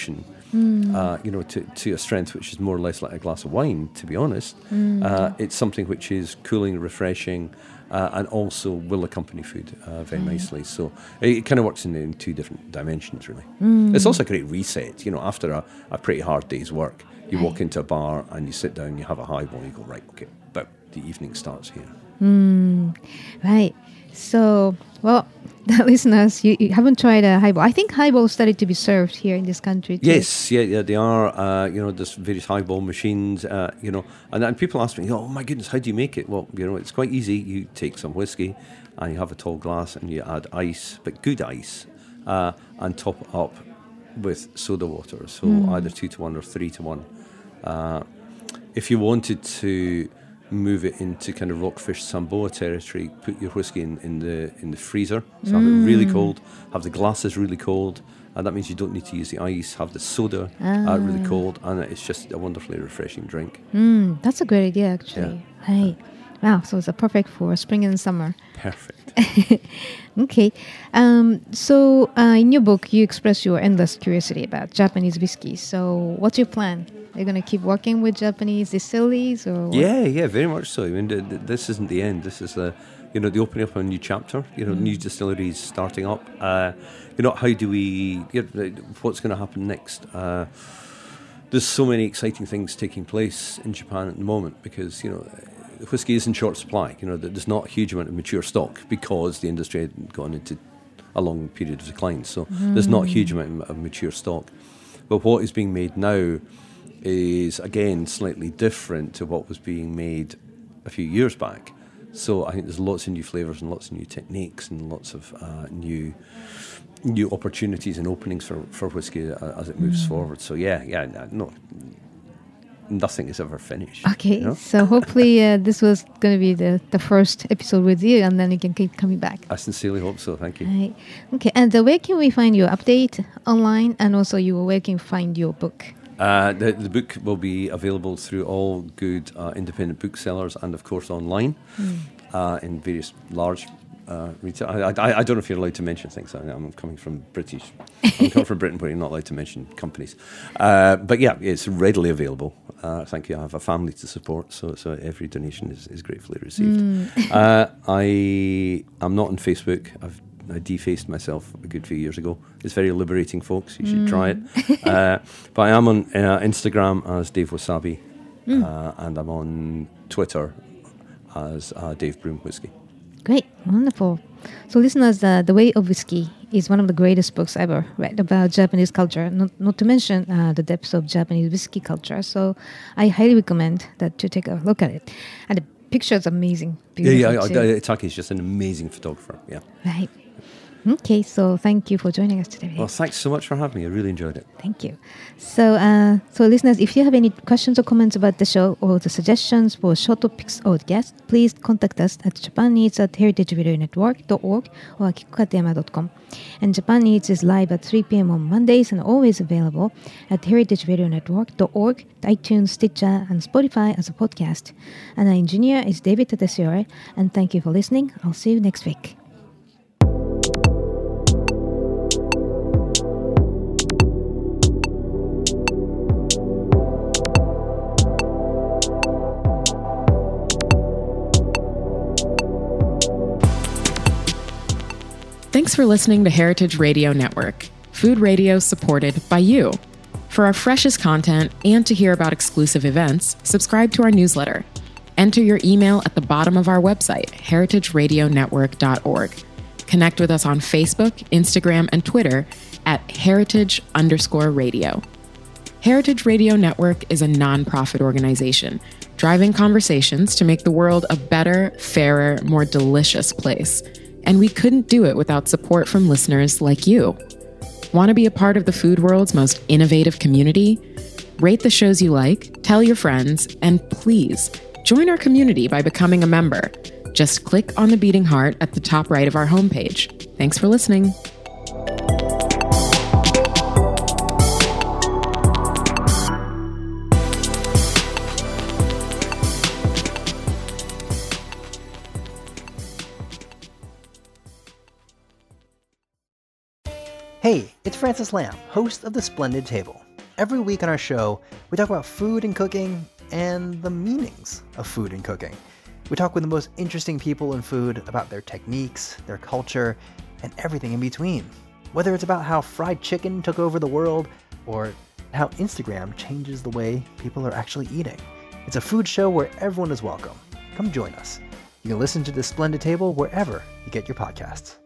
Mm. uh, you know, to, to a strength which is more or less like a glass of wine, to be honest. Mm. Uh, it's something which is cooling, refreshing, uh, and also will accompany food uh, very Right. nicely. So it, it kind of works in, in two different dimensions, really. Mm. It's also a great reset, you know, after a, a pretty hard day's work. You Right. walk into a bar and you sit down, you have a highball, and you go, right, okay, but the evening starts here. Mm. Right. So, well, the listeners, you, you haven't tried a highball. I think highball started to be served here in this country too. Yes, yeah, yeah, they are. Uh, you know, there's various highball machines. Uh, you know, and, and people ask me, "Oh my goodness, how do you make it?" Well, you know, it's quite easy. You take some whiskey, and you have a tall glass, and you add ice, but good ice, uh, and top it up with soda water. So Mm. either two to one or three to one. Uh, if you wanted to move it into kind of rockfish Samboa territory, put your whiskey in, in the in the freezer, so have it really Mm. cold, have the glasses really cold, and that means you don't need to use the ice, have the soda Ah. uh, really cold, and it's just a wonderfully refreshing drink. Mm, that's a great idea, actually. Right. Wow, so it's a perfect for spring and summer. Perfect. Okay. Um, so, uh, in your book, you express your endless curiosity about Japanese whiskey. So, what's your plan? Are you going to keep working with Japanese distilleries? Or what? Yeah, yeah, very much so. I mean, th- th- this isn't the end. This is the, you know, the opening up of a new chapter. You know, Mm. new distilleries starting up. Uh, you know, how do we? You know, what's going to happen next? Uh, there's so many exciting things taking place in Japan at the moment because you know, whiskey is in short supply. You know, there's not a huge amount of mature stock because the industry had gone into a long period of decline. So there's not a huge amount of mature stock. But what is being made now is again slightly different to what was being made a few years back. So I think there's lots of new flavours and lots of new techniques and lots of uh, new new opportunities and openings for, for whiskey uh, as it moves Mm. forward. So yeah, yeah, no, nothing is ever finished. Okay, you know? so hopefully uh, this was going to be the, the first episode with you, and then you can keep coming back. I sincerely hope so. Thank you. Right. Okay, and uh, where can we find your update online, and also you where can we find your book? Uh, the, the book will be available through all good uh, independent booksellers and, of course, online Mm. uh, in various large uh, retail. I, I, I don't know if you're allowed to mention things. I, I'm coming from British. I'm coming from Britain, where you're not allowed to mention companies. Uh, but yeah, it's readily available. Uh, thank you. I have a family to support, so so every donation is, is gratefully received. Mm. uh, I am not on Facebook. I've I defaced myself a good few years ago. It's very liberating, folks. You should try it. Uh, but I am on uh, Instagram as Dave Wasabi, Mm. uh, and I'm on Twitter as uh, Dave Broom Whiskey. Great, wonderful. So, listeners, uh, The Way of Whiskey is one of the greatest books ever read about Japanese culture, not, not to mention uh, the depths of Japanese whiskey culture. So, I highly recommend that to take a look at it. And the picture is amazing. Yeah, yeah. Beautiful I, too. I, Taki is just an amazing photographer. Yeah. Right. Okay, so thank you for joining us today. Well, thanks so much for having me. I really enjoyed it. Thank you. So, uh, so listeners, if you have any questions or comments about the show or the suggestions for show topics or guests, please contact us at japaneats at heritage radio network dot org or kikokateyama dot com. And Japan Eats is live at three p.m. on Mondays and always available at heritage radio network dot org, iTunes, Stitcher, and Spotify as a podcast. And our engineer is David Tadesiore. And thank you for listening. I'll see you next week. Thanks for listening to Heritage Radio Network, food radio supported by you. For our freshest content and to hear about exclusive events, subscribe to our newsletter. Enter your email at the bottom of our website, heritage radio network dot org. Connect with us on Facebook, Instagram, and Twitter at heritage underscore radio. Heritage Radio Network is a nonprofit organization driving conversations to make the world a better, fairer, more delicious place. And we couldn't do it without support from listeners like you. Want to be a part of the food world's most innovative community? Rate the shows you like, tell your friends, and please join our community by becoming a member. Just click on the beating heart at the top right of our homepage. Thanks for listening. Hey, it's Francis Lamb, host of The Splendid Table. Every week on our show, we talk about food and cooking and the meanings of food and cooking. We talk with the most interesting people in food about their techniques, their culture, and everything in between. Whether it's about how fried chicken took over the world or how Instagram changes the way people are actually eating. It's a food show where everyone is welcome. Come join us. You can listen to The Splendid Table wherever you get your podcasts.